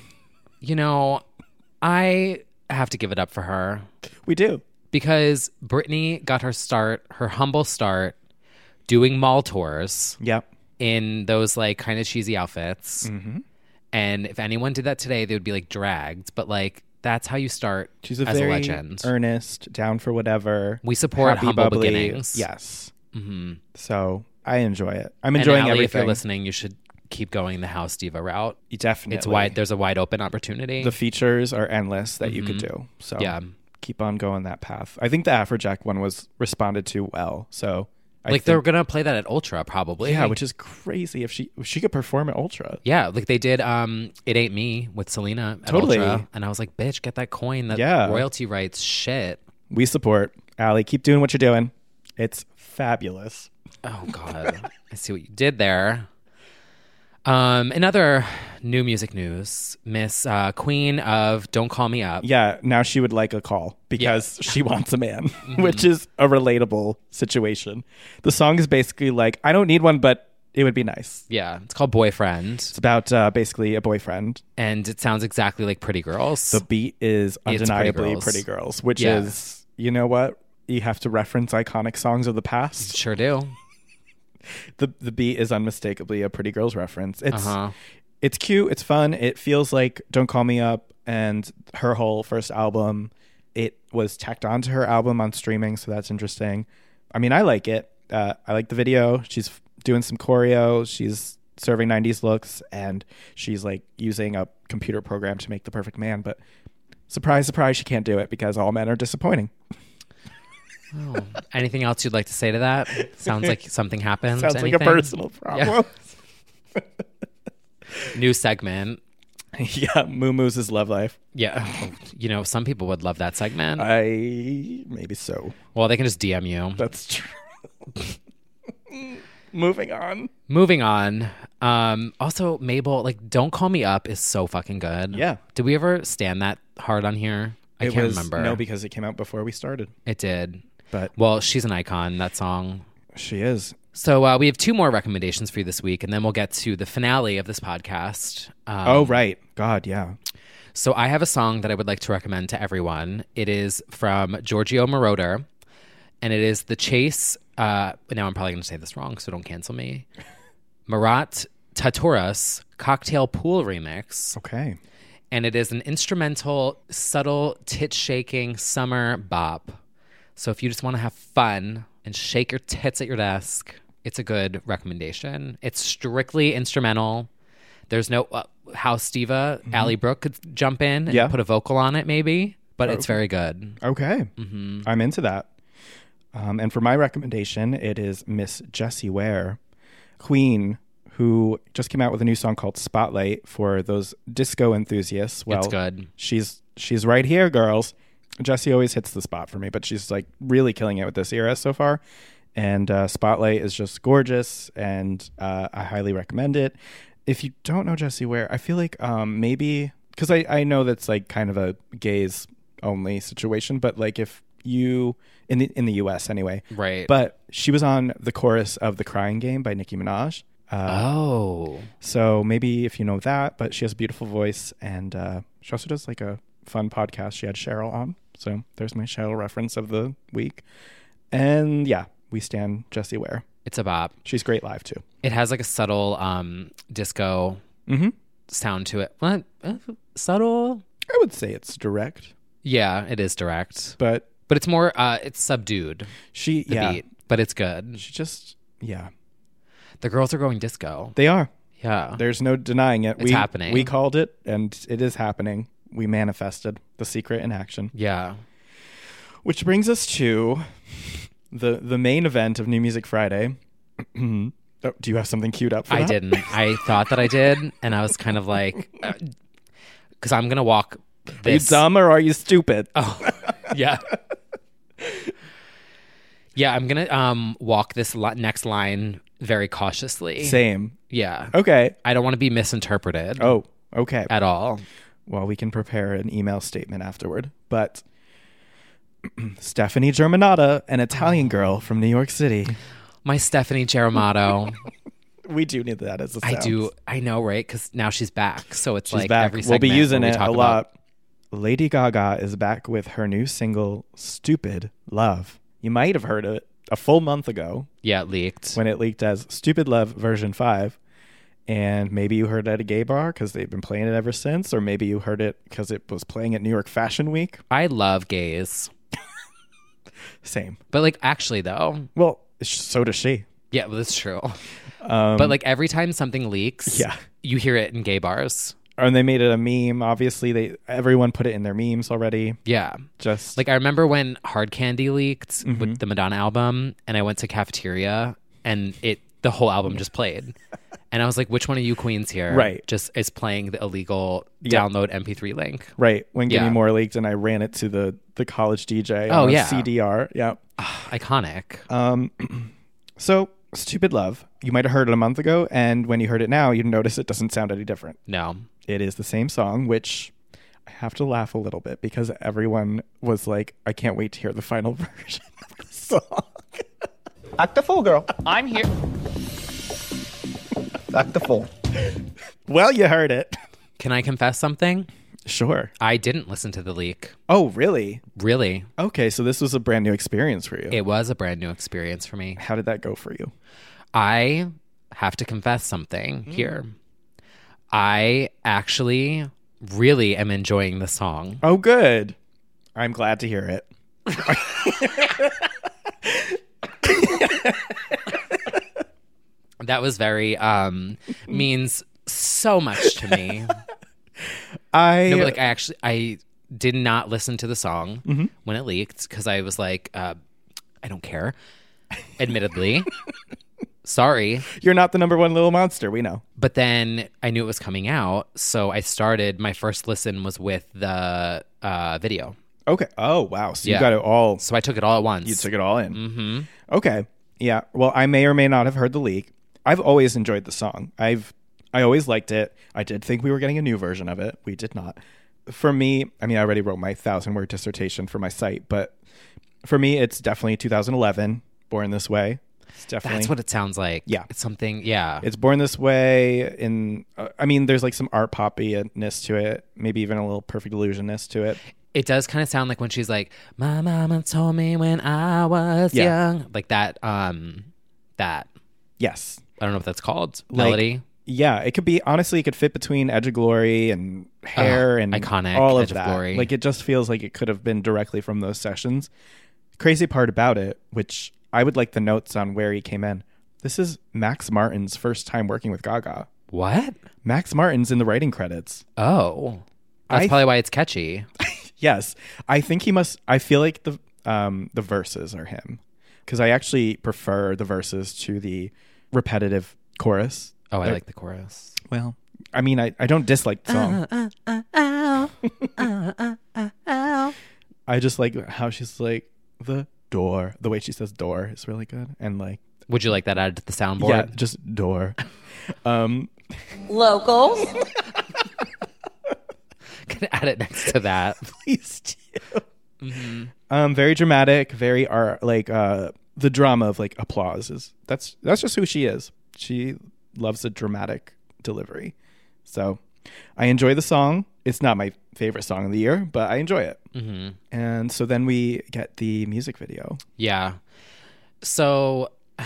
I have to give it up for her. We do. Because Britney got her humble start, doing mall tours. Yep. In those like kind of cheesy outfits. Mm-hmm. And if anyone did that today, they would be like dragged. But like, that's how you start She's as very a legend. Earnest, down for whatever. We support happy, humble bubbly. beginnings. Yes. Mm-hmm. So I enjoy it. I'm enjoying everything. If you're listening, you should keep going the house diva route. Definitely. It's wide. There's a wide open opportunity. The features are endless that you could do. So keep on going that path. I think the Afrojack one was responded to well. So they're gonna play that at Ultra probably. Yeah, which is crazy if she could perform at Ultra. Yeah, like they did It Ain't Me with Selena at Ultra. And I was like, bitch, get that coin, that royalty rights shit. We support. Allie, keep doing what you're doing. It's fabulous. Oh God. I see what you did there. In other new music news, Miss Queen of Don't Call Me Up. Yeah, now she would like a call because she wants a man, which is a relatable situation. The song is basically like, I don't need one, but it would be nice. Yeah, it's called Boyfriend. It's about basically a boyfriend. And it sounds exactly like Pretty Girls. The beat is undeniably Pretty Girls, which is, you know what? You have to reference iconic songs of the past. Sure do. The beat is unmistakably a Pretty Girls reference. It's cute. It's fun. It feels like Don't Call Me Up and her whole first album. It was tacked onto her album on streaming, so that's interesting. I mean, I like it. I like the video. She's doing some choreo. She's serving 90s looks, and she's like using a computer program to make the perfect man. But surprise, surprise, she can't do it because all men are disappointing. Oh. Anything else you'd like to say to that? Sounds like something happened. Sounds like a personal problem. Yeah. New segment. Yeah, Moo Moo's Love Life. Yeah. Some people would love that segment. Maybe so. Well, they can just DM you. That's true. Moving on. Also, Mabel, like, Don't Call Me Up is so fucking good. Yeah. Did we ever stand that hard on here? I can't remember. No, because it came out before we started. It did. But she's an icon, that song. She is. So we have 2 more recommendations for you this week, and then we'll get to the finale of this podcast. Oh, right. God, yeah. So I have a song that I would like to recommend to everyone. It is from Giorgio Moroder, and it is the Chase. Now I'm probably going to say this wrong, so don't cancel me. Marat Tatoras Cocktail Pool Remix. Okay. And it is an instrumental, subtle, tit-shaking summer bop. So if you just want to have fun and shake your tits at your desk, it's a good recommendation. It's strictly instrumental. There's no house diva. Allie Brooke could jump in and put a vocal on it maybe, but it's very good. Okay. I'm into that. And for my recommendation, it is Miss Jessie Ware, Queen, who just came out with a new song called Spotlight for those disco enthusiasts. Well, it's good. She's right here, girls. Jessie always hits the spot for me, but she's like really killing it with this era so far. And Spotlight is just gorgeous, and I highly recommend it. If you don't know Jessie Ware, I feel like maybe, because I know that's like kind of a gays only situation, but like if you in the US anyway, right? But she was on the chorus of The Crying Game by Nicki Minaj. So maybe if you know that, but she has a beautiful voice, and she also does like a fun podcast. She had Cheryl on, so there's my Cheryl reference of the week. And yeah, we stan Jessie Ware. It's a bop. She's great live too. It has like a subtle disco sound to it. What? Subtle? I would say it's direct. Yeah, it is direct. But it's more it's subdued. The beat, but it's good. She just The girls are going disco. They are. Yeah. There's no denying it. It's happening. We called it, and it is happening. We manifested The Secret in action. Yeah. Which brings us to the main event of New Music Friday. Do you have something queued up for that? I didn't. I thought that I did, and I was kind of like, because I'm going to walk this. Are you dumb or are you stupid? Oh, yeah. Yeah, I'm going to walk this next line very cautiously. Same. Yeah. Okay. I don't want to be misinterpreted. Oh, okay. At all. Well, we can prepare an email statement afterward. But Stephanie Germanotta, an Italian girl from New York City. My Stephanie Germanotta. We do need that as a sound. I do. I know, right? Because now she's back. So it's she's like back. every we'll be segment using it a lot. About... Lady Gaga is back with her new single, Stupid Love. You might have heard it a full month ago. Yeah, it leaked. When it leaked as Stupid Love version 5. And maybe you heard it at a gay bar because they've been playing it ever since. Or maybe you heard it because it was playing at New York Fashion Week. I love gays. Same. But like actually though. Well, so does she. Yeah, well, that's true. But like every time something leaks, you hear it in gay bars. And they made it a meme. Obviously, everyone put it in their memes already. Yeah. Just like I remember when Hard Candy leaked with the Madonna album, and I went to Cafeteria, and the whole album just played. And I was like, which one of you queens here just is playing the illegal download MP3 link? Right. When Gimme More leaked, and I ran it to the college DJ on CDR. Yeah. Iconic. So, Stupid Love, you might have heard it a month ago, and when you heard it now, you notice it doesn't sound any different. No. It is the same song, which I have to laugh a little bit because everyone was like, I can't wait to hear the final version of the song. Act the fool, girl. I'm here. Act the fool. Well, you heard it. Can I confess something? Sure. I didn't listen to the leak. Oh, really? Really. Okay, so this was a brand new experience for you. It was a brand new experience for me. How did that go for you? I have to confess something here. I actually really am enjoying the song. Oh, good. I'm glad to hear it. That was very means so much to me. I did not listen to the song when it leaked because I was like, I don't care. Admittedly. Sorry. You're not the number one little monster, we know. But then I knew it was coming out, so I started, my first listen was with the video. Okay. Oh, wow. So you got it all. So I took it all at once. You took it all in. Mm-hmm. Okay. Yeah. Well, I may or may not have heard the leak. I've always enjoyed the song. I always liked it. I did think we were getting a new version of it. We did not. For me, I mean, I already wrote my 1,000-word dissertation for my site, but for me, it's definitely 2011, Born This Way. It's definitely, that's what it sounds like. Yeah. It's something, yeah. It's Born This Way in, I mean, there's like some art poppiness to it, maybe even a little Perfect Illusionist to it. It does kind of sound like when she's like, my mama told me when I was young. Like that, that. Yes. I don't know what that's called. Melody. Like, yeah, it could be, honestly, it could fit between Edge of Glory and Hair and iconic all of Edge that. Of Glory. Like, it just feels like it could have been directly from those sessions. Crazy part about it, which I would like the notes on where he came in. This is Max Martin's first time working with Gaga. What? Max Martin's in the writing credits. Oh. That's probably why it's catchy. Yes. I think he must, I feel like the verses are him. Because I actually prefer the verses to the repetitive chorus. Oh, I like the chorus. Well, I mean, I don't dislike the song. I just like how she's like, the door. The way she says door is really good. And like, would you like that added to the soundboard? Yeah, just door. Locals. Can add it next to that. Please do. Mm-hmm. Very dramatic, very art, like the drama of like applause is that's just who she is. She loves a dramatic delivery. So I enjoy the song. It's not my favorite song of the year, but I enjoy it. Mm-hmm. And so then we get the music video. Yeah. So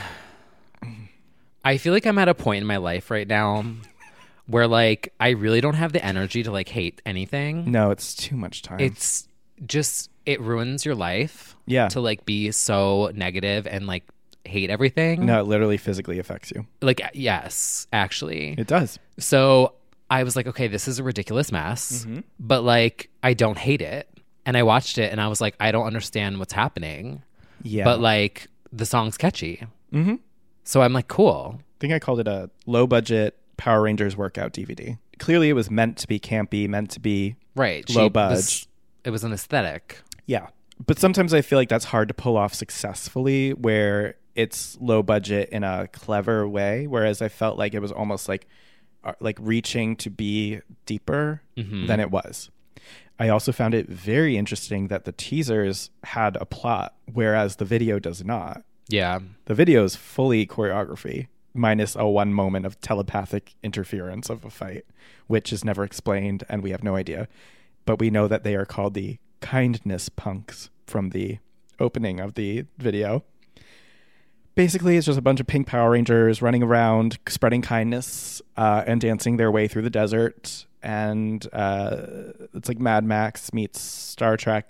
I feel like I'm at a point in my life right now where like I really don't have the energy to like hate anything. No, it's too much time. It's just, it ruins your life. Yeah. To like be so negative and like hate everything. No, it literally physically affects you. Like, yes, actually. It does. So I was like, okay, this is a ridiculous mess, but like I don't hate it. And I watched it and I was like, I don't understand what's happening. Yeah. But like the song's catchy. Mm-hmm. So I'm like, cool. I think I called it a low budget Power Rangers workout DVD. Clearly it was meant to be campy, meant to be low budget. It was an aesthetic. Yeah. But sometimes I feel like that's hard to pull off successfully where it's low budget in a clever way. Whereas I felt like it was almost like reaching to be deeper than it was. I also found it very interesting that the teasers had a plot, whereas the video does not. Yeah. The video is fully choreography, minus a one moment of telepathic interference of a fight, which is never explained, and we have no idea. But we know that they are called the kindness punks from the opening of the video. Basically, it's just a bunch of pink Power Rangers running around, spreading kindness and dancing their way through the desert. And it's like Mad Max meets Star Trek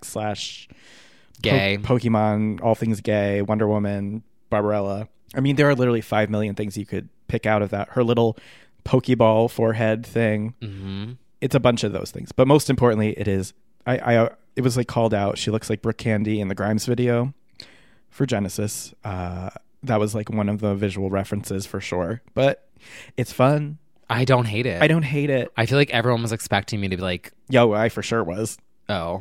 / gay. Pokemon, all things gay, Wonder Woman, Barbarella. I mean, there are literally 5 million things you could pick out of that. Her little Pokeball forehead thing. Mm-hmm. It's a bunch of those things. But most importantly, it is... it was like called out. She looks like Brooke Candy in the Grimes video for Genesis. That was like one of the visual references for sure. But it's fun. I don't hate it. I don't hate it. I feel like everyone was expecting me to be like... Yo, I for sure was. Oh.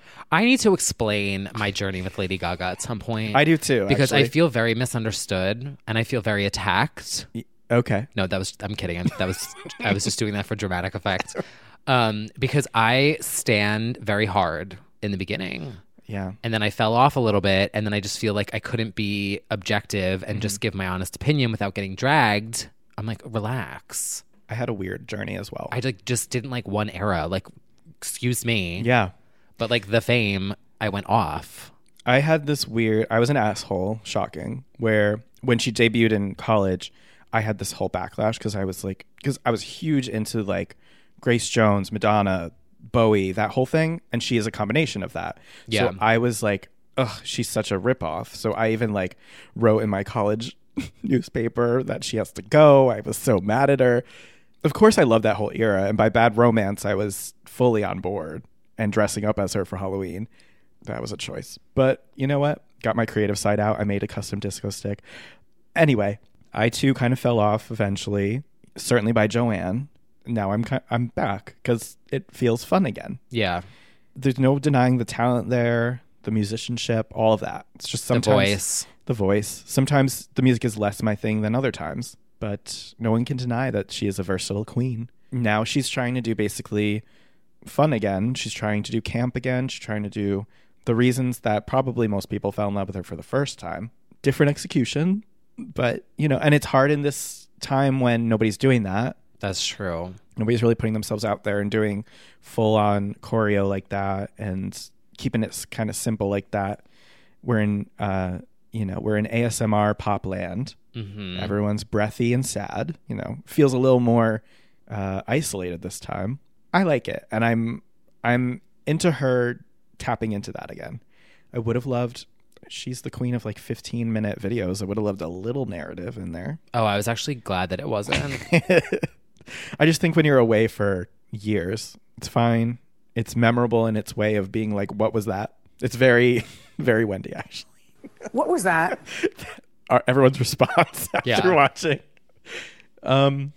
I need to explain my journey with Lady Gaga at some point. I do too, because actually. I feel very misunderstood and I feel very attacked. Okay. No, I'm kidding. I was just doing that for dramatic effect. Because I stand very hard in the beginning. Yeah. And then I fell off a little bit, and then I just feel like I couldn't be objective and just give my honest opinion without getting dragged. I'm like, relax. I had a weird journey as well. I just didn't like one era. Like, excuse me. Yeah. But like the fame, I went off. I had this weird... I was an asshole, shocking, where when she debuted in college, I had this whole backlash because I was huge into like Grace Jones, Madonna, Bowie, that whole thing, and she is a combination of that. Yeah. So I was like, ugh, she's such a ripoff. So I even like wrote in my college newspaper that she has to go. I was so mad at her. Of course, I love that whole era, and by Bad Romance, I was fully on board and dressing up as her for Halloween. That was a choice. But you know what? Got my creative side out. I made a custom disco stick. Anyway, I too kind of fell off eventually, certainly by Joanne. Now I'm back because it feels fun again. Yeah. There's no denying the talent there, the musicianship, all of that. It's just sometimes the voice. Sometimes the music is less my thing than other times, but no one can deny that she is a versatile queen. Now she's trying to do basically fun again. She's trying to do camp again. She's trying to do the reasons that probably most people fell in love with her for the first time. Different execution, but and it's hard in this time when nobody's doing that. That's true. Nobody's really putting themselves out there and doing full-on choreo like that and keeping it kind of simple like that. We're in, we're in ASMR pop land. Mm-hmm. Everyone's breathy and sad. Feels a little more isolated this time. I like it, and I'm into her tapping into that again. I would have loved. She's the queen of like 15-minute videos. I would have loved a little narrative in there. Oh, I was actually glad that it wasn't. I just think when you're away for years, it's fine. It's memorable in its way of being like, what was that? It's very, very Wendy, actually. What was that? Everyone's response after watching.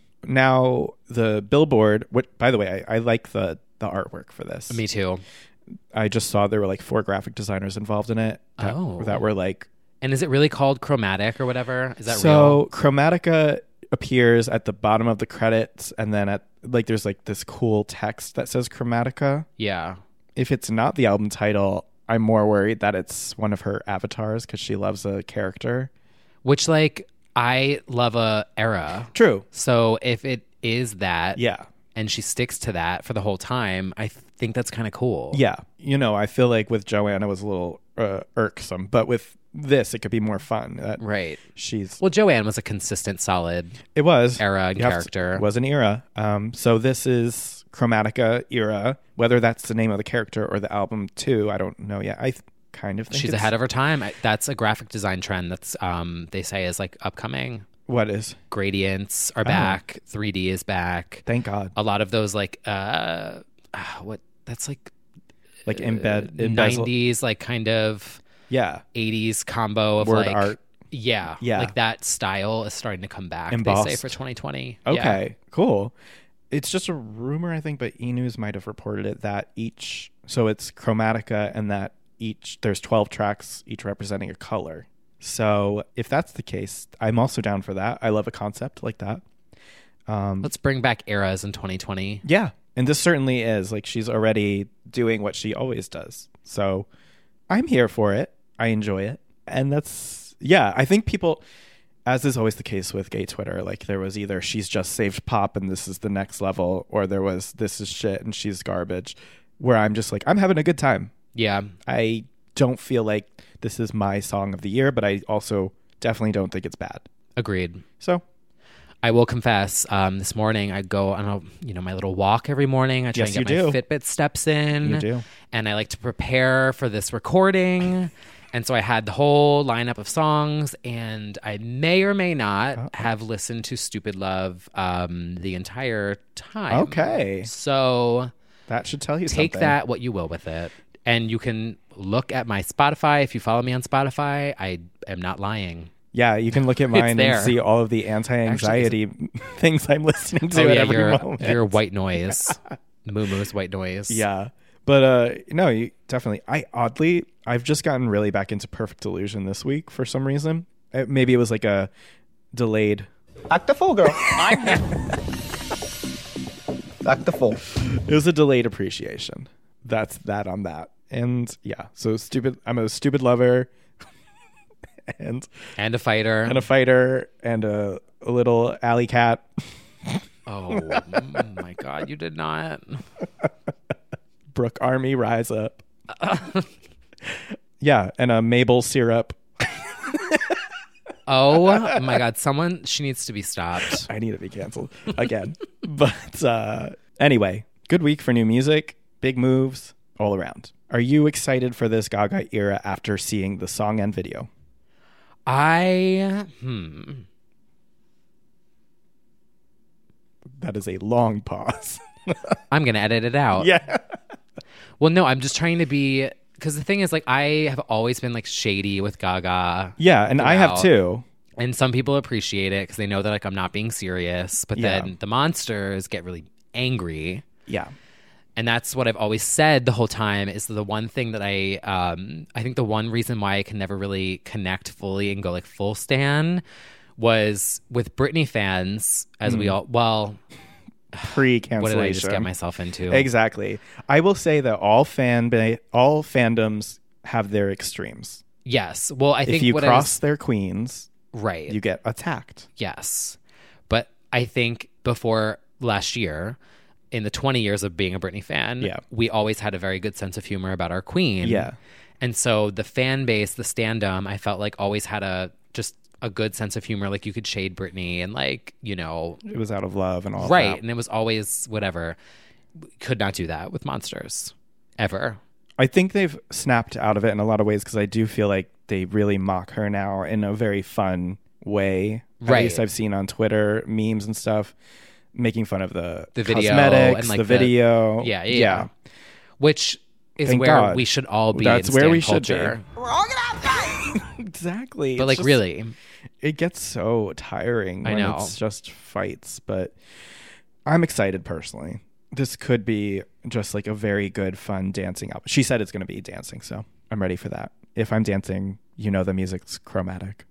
Now, the billboard, by the way, I like the artwork for this. Me too. I just saw there were like 4 graphic designers involved in it that were like. And is it really called Chromatic or whatever? Is that so real? Chromatica appears at the bottom of the credits, and then at like there's like this cool text that says Chromatica. Yeah. If it's not the album title, I'm more worried that it's one of her avatars because she loves a character. Which, like, I love a era. True. So if it is that, yeah, and she sticks to that for the whole time, I think that's kind of cool. Yeah. You know, I feel like with Joanna it was a little irksome, but with this, it could be more fun. Right. Well, Joanne was a consistent, solid era and character. It was an era. So this is Chromatica era. Whether that's the name of the character or the album too, I don't know yet. I kind of think she's ahead of her time. That's a graphic design trend that's they say is like upcoming. What is? Gradients are back. 3D is back. Thank God. A lot of those like what that's like embed 90s like kind of 80s combo of word like art. Yeah. Like that style is starting to come back. Embossed. They say for 2020. Okay, cool. It's just a rumor, I think, but E! News might have reported it that so it's Chromatica and that there's 12 tracks, each representing a color. So if that's the case, I'm also down for that. I love a concept like that. Let's bring back eras in 2020. Yeah. And this certainly is. Like, she's already doing what she always does. So I'm here for it. I enjoy it. And I think people, as is always the case with gay Twitter, like there was either she's just saved pop and this is the next level, or there was this is shit and she's garbage, where I'm just like, I'm having a good time. Yeah. I don't feel like this is my song of the year, but I also definitely don't think it's bad. Agreed. So I will confess, this morning I go on my little walk every morning. I try and get my Fitbit steps in. You do. And I like to prepare for this recording. And so I had the whole lineup of songs, and I may or may not have listened to Stupid Love the entire time. Okay. So that should tell you something. Take that what you will with it. And you can look at my Spotify. If you follow me on Spotify, I am not lying. Yeah, you can look at mine and see all of the anti-anxiety things I'm listening to at every moment. Your white noise. Moo-moo's white noise. Yeah. But no, you definitely. I've just gotten really back into Perfect Illusion this week for some reason. Maybe it was like a delayed. Act the fool, girl. I'm here. Act the fool. It was a delayed appreciation. That's that on that. And yeah, so I'm a stupid lover. and a fighter. And a fighter. And a little alley cat. Oh my God, you did not. Brooke Army, rise up. Yeah, and a Mabel syrup. Oh my God, she needs to be stopped. I need to be canceled again. But anyway, good week for new music, big moves all around. Are you excited for this Gaga era after seeing the song and video? That is a long pause. I'm going to edit it out. Yeah. Well, no, I'm just trying to be, because the thing is, like, I have always been like shady with Gaga. Yeah, and I have too. And some people appreciate it because they know that like I'm not being serious. But then the monsters get really angry. Yeah. And that's what I've always said the whole time is the one thing that I think the one reason why I can never really connect fully and go like full stan was with Britney fans, as we all, pre-cancellation. What did I just get myself into? Exactly. I will say that all fandoms have their extremes. Yes. Well, I think if you cross their queens, right, you get attacked. Yes. But I think before last year, in the 20 years of being a Britney fan, we always had a very good sense of humor about our queen. Yeah. And so the fan base, the standum, I felt like always had a good sense of humor. Like you could shade Britney and like, it was out of love and all right. that. And it was always whatever. Could not do that with Monsters ever. I think they've snapped out of it in a lot of ways because I do feel like they really mock her now in a very fun way. Right. At least I've seen on Twitter memes and stuff making fun of the video cosmetics, and like the video. Yeah. Which is Thank where God. we should all be. That's in where stan we culture. should be. We're all gonna have fun. Exactly. But like really, it gets so tiring when I know. it's just fights. But I'm excited personally. this could be just like a very good, fun dancing album. She said it's going to be dancing, so I'm ready for that. If I'm dancing, you know the music's chromatic.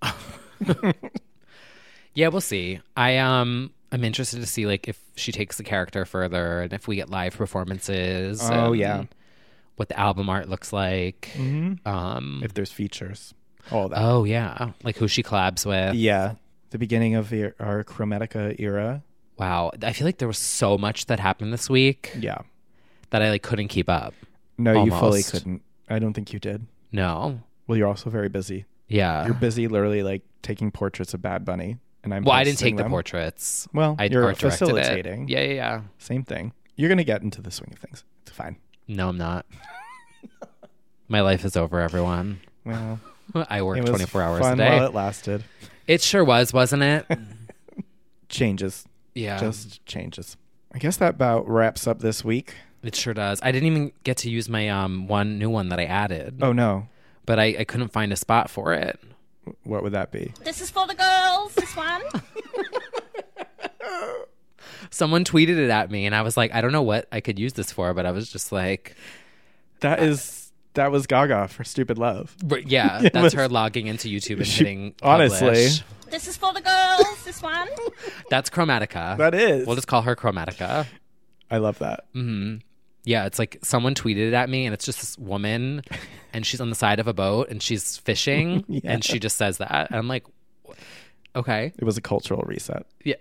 Yeah, we'll see. I'm interested to see like if she takes the character further and if we get live performances. Oh, yeah. What the album art looks like. Mm-hmm. If there's features. All that. Oh, yeah. Like who she collabs with. Yeah. The beginning of our Chromatica era. Wow. I feel like there was so much that happened this week. Yeah. That I like couldn't keep up. No, almost. You fully couldn't. I don't think you did. No. Well, you're also very busy. Yeah. You're busy literally like taking portraits of Bad Bunny. And I'm I didn't take them. the portraits. Well, you're facilitating. It. Yeah. Same thing. You're going to get into the swing of things. It's fine. No, I'm not. My life is over, everyone. Well, I work 24 hours a day. While it lasted. It sure was, wasn't it? Changes. Yeah. Just changes. I guess that about wraps up this week. It sure does. I didn't even get to use my one new one that I added. Oh, no. But I couldn't find a spot for it. What would that be? This is for the girls, this one. Someone tweeted it at me, and I was like, I don't know what I could use this for, but I was just like... That was Gaga for Stupid Love. Yeah, that's her logging into YouTube and hitting publish. Honestly. This is for the girls, this one. That's Chromatica. That is. We'll just call her Chromatica. I love that. Mm-hmm. Yeah, it's like someone tweeted it at me, and it's just this woman, and she's on the side of a boat, and she's fishing, and she just says that. And I'm like, okay. It was a cultural reset. Yeah.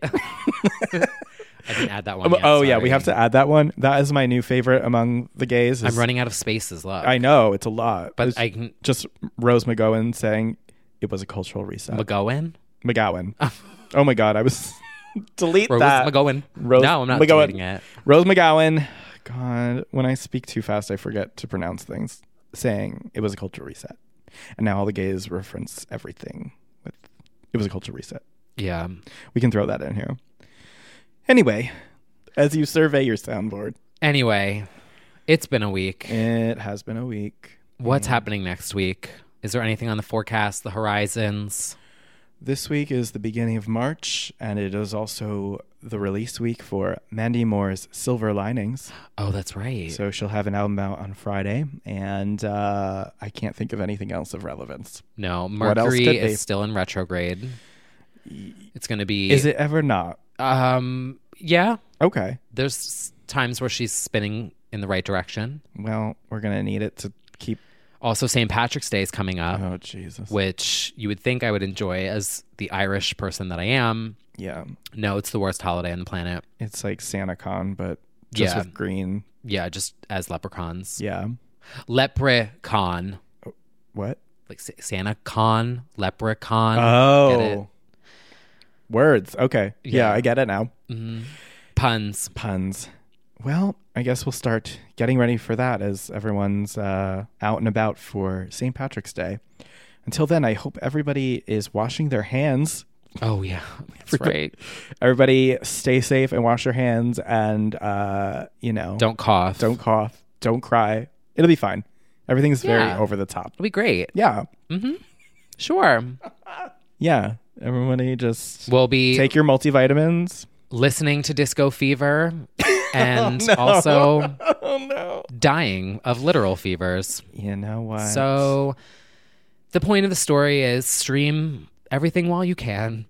I didn't add that one yet, yeah, we have to add that one. That is my new favorite among the gays. I'm running out of spaces, look. I know, it's a lot. But I can... Just Rose McGowan saying it was a cultural reset. McGowan? Oh my God, I was... Delete Rose that. McGowan. Rose No, I'm not McGowan. deleting it. Rose McGowan. God, when I speak too fast, I forget to pronounce things. Saying it was a cultural reset. And now all the gays reference everything with it was a cultural reset. Yeah. We can throw that in here. Anyway, as you survey your soundboard. Anyway, it's been a week. It has been a week. What's happening next week? Is there anything on the forecast, the horizons? This week is the beginning of March, and it is also the release week for Mandy Moore's Silver Linings. Oh, that's right. So she'll have an album out on Friday, and I can't think of anything else of relevance. No, Mercury is still in retrograde. It's going to be... Is it ever not? Yeah. Okay. There's times where she's spinning in the right direction. Well, we're going to need it to keep... Also, St. Patrick's Day is coming up. Oh, Jesus. Which you would think I would enjoy as the Irish person that I am. Yeah. No, it's the worst holiday on the planet. It's like SantaCon, but just with green. Yeah, just as leprechauns. Yeah. Leprechaun. What? Like SantaCon, leprechaun. Oh. Get it? Words. Okay. Yeah, I get it now. Mm-hmm. Puns. Well, I guess we'll start getting ready for that as everyone's out and about for St. Patrick's Day. Until then, I hope everybody is washing their hands. Oh, yeah. That's right. Everybody stay safe and wash your hands and, Don't cough. Don't cry. It'll be fine. Everything's very over the top. It'll be great. Yeah. Mm-hmm. Sure. Yeah. Everybody just we'll be take your multivitamins. Listening to Disco Fever and also dying of literal fevers. You know what? So the point of the story is stream everything while you can.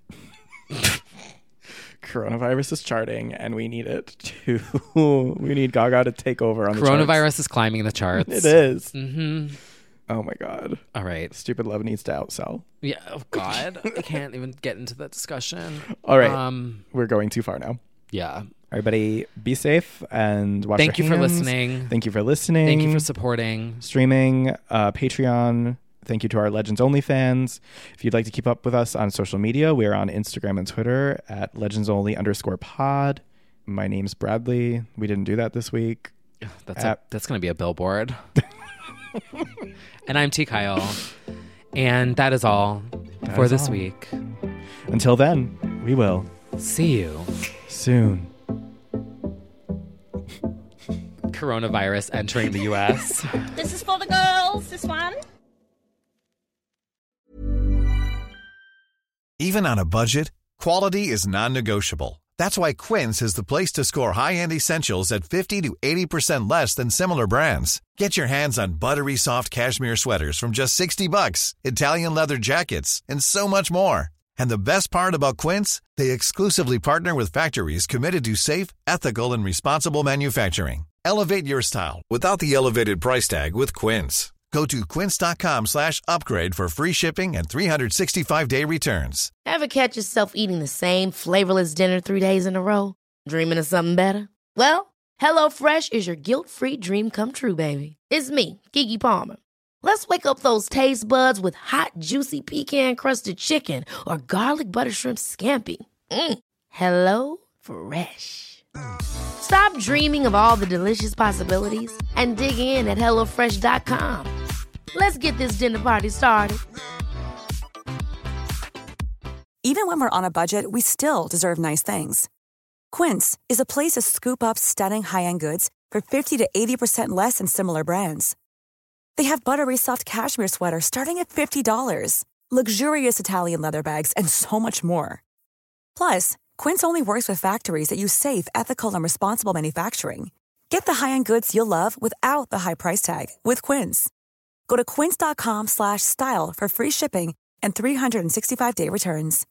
Coronavirus is charting and we need we need Gaga to take over on the charts. Coronavirus is climbing the charts. It is. Mm-hmm. Oh my God. All right. Stupid Love needs to outsell. Yeah. Oh God. I can't even get into that discussion. All right. We're going too far now. Yeah. Everybody be safe and wash your hands. Thank you for listening. Thank you for listening. Thank you for supporting. Streaming, Patreon. Thank you to our Legends Only fans. If you'd like to keep up with us on social media, we are on Instagram and Twitter at legendsonly_pod. My name's Bradley. We didn't do that this week. That's going to be a billboard. And I'm T. Kyle. And that is all for this week. Until then, we will see you soon. Coronavirus entering the U.S. This is for the girls, this one. Even on a budget, quality is non-negotiable. That's why Quince is the place to score high-end essentials at 50 to 80% less than similar brands. Get your hands on buttery soft cashmere sweaters from just $60, Italian leather jackets, and so much more. And the best part about Quince, they exclusively partner with factories committed to safe, ethical, and responsible manufacturing. Elevate your style without the elevated price tag with Quince. Go to quince.com/upgrade for free shipping and 365-day returns. Ever catch yourself eating the same flavorless dinner 3 days in a row? Dreaming of something better? Well, HelloFresh is your guilt-free dream come true, baby. It's me, Keke Palmer. Let's wake up those taste buds with hot, juicy pecan-crusted chicken or garlic butter shrimp scampi. Hello Fresh. Stop dreaming of all the delicious possibilities and dig in at HelloFresh.com. Let's get this dinner party started. Even when we're on a budget, we still deserve nice things. Quince is a place to scoop up stunning high-end goods for 50 to 80% less than similar brands. They have buttery soft cashmere sweaters starting at $50, luxurious Italian leather bags, and so much more. Plus, Quince only works with factories that use safe, ethical, and responsible manufacturing. Get the high-end goods you'll love without the high price tag with Quince. Go to quince.com/style for free shipping and 365-day returns.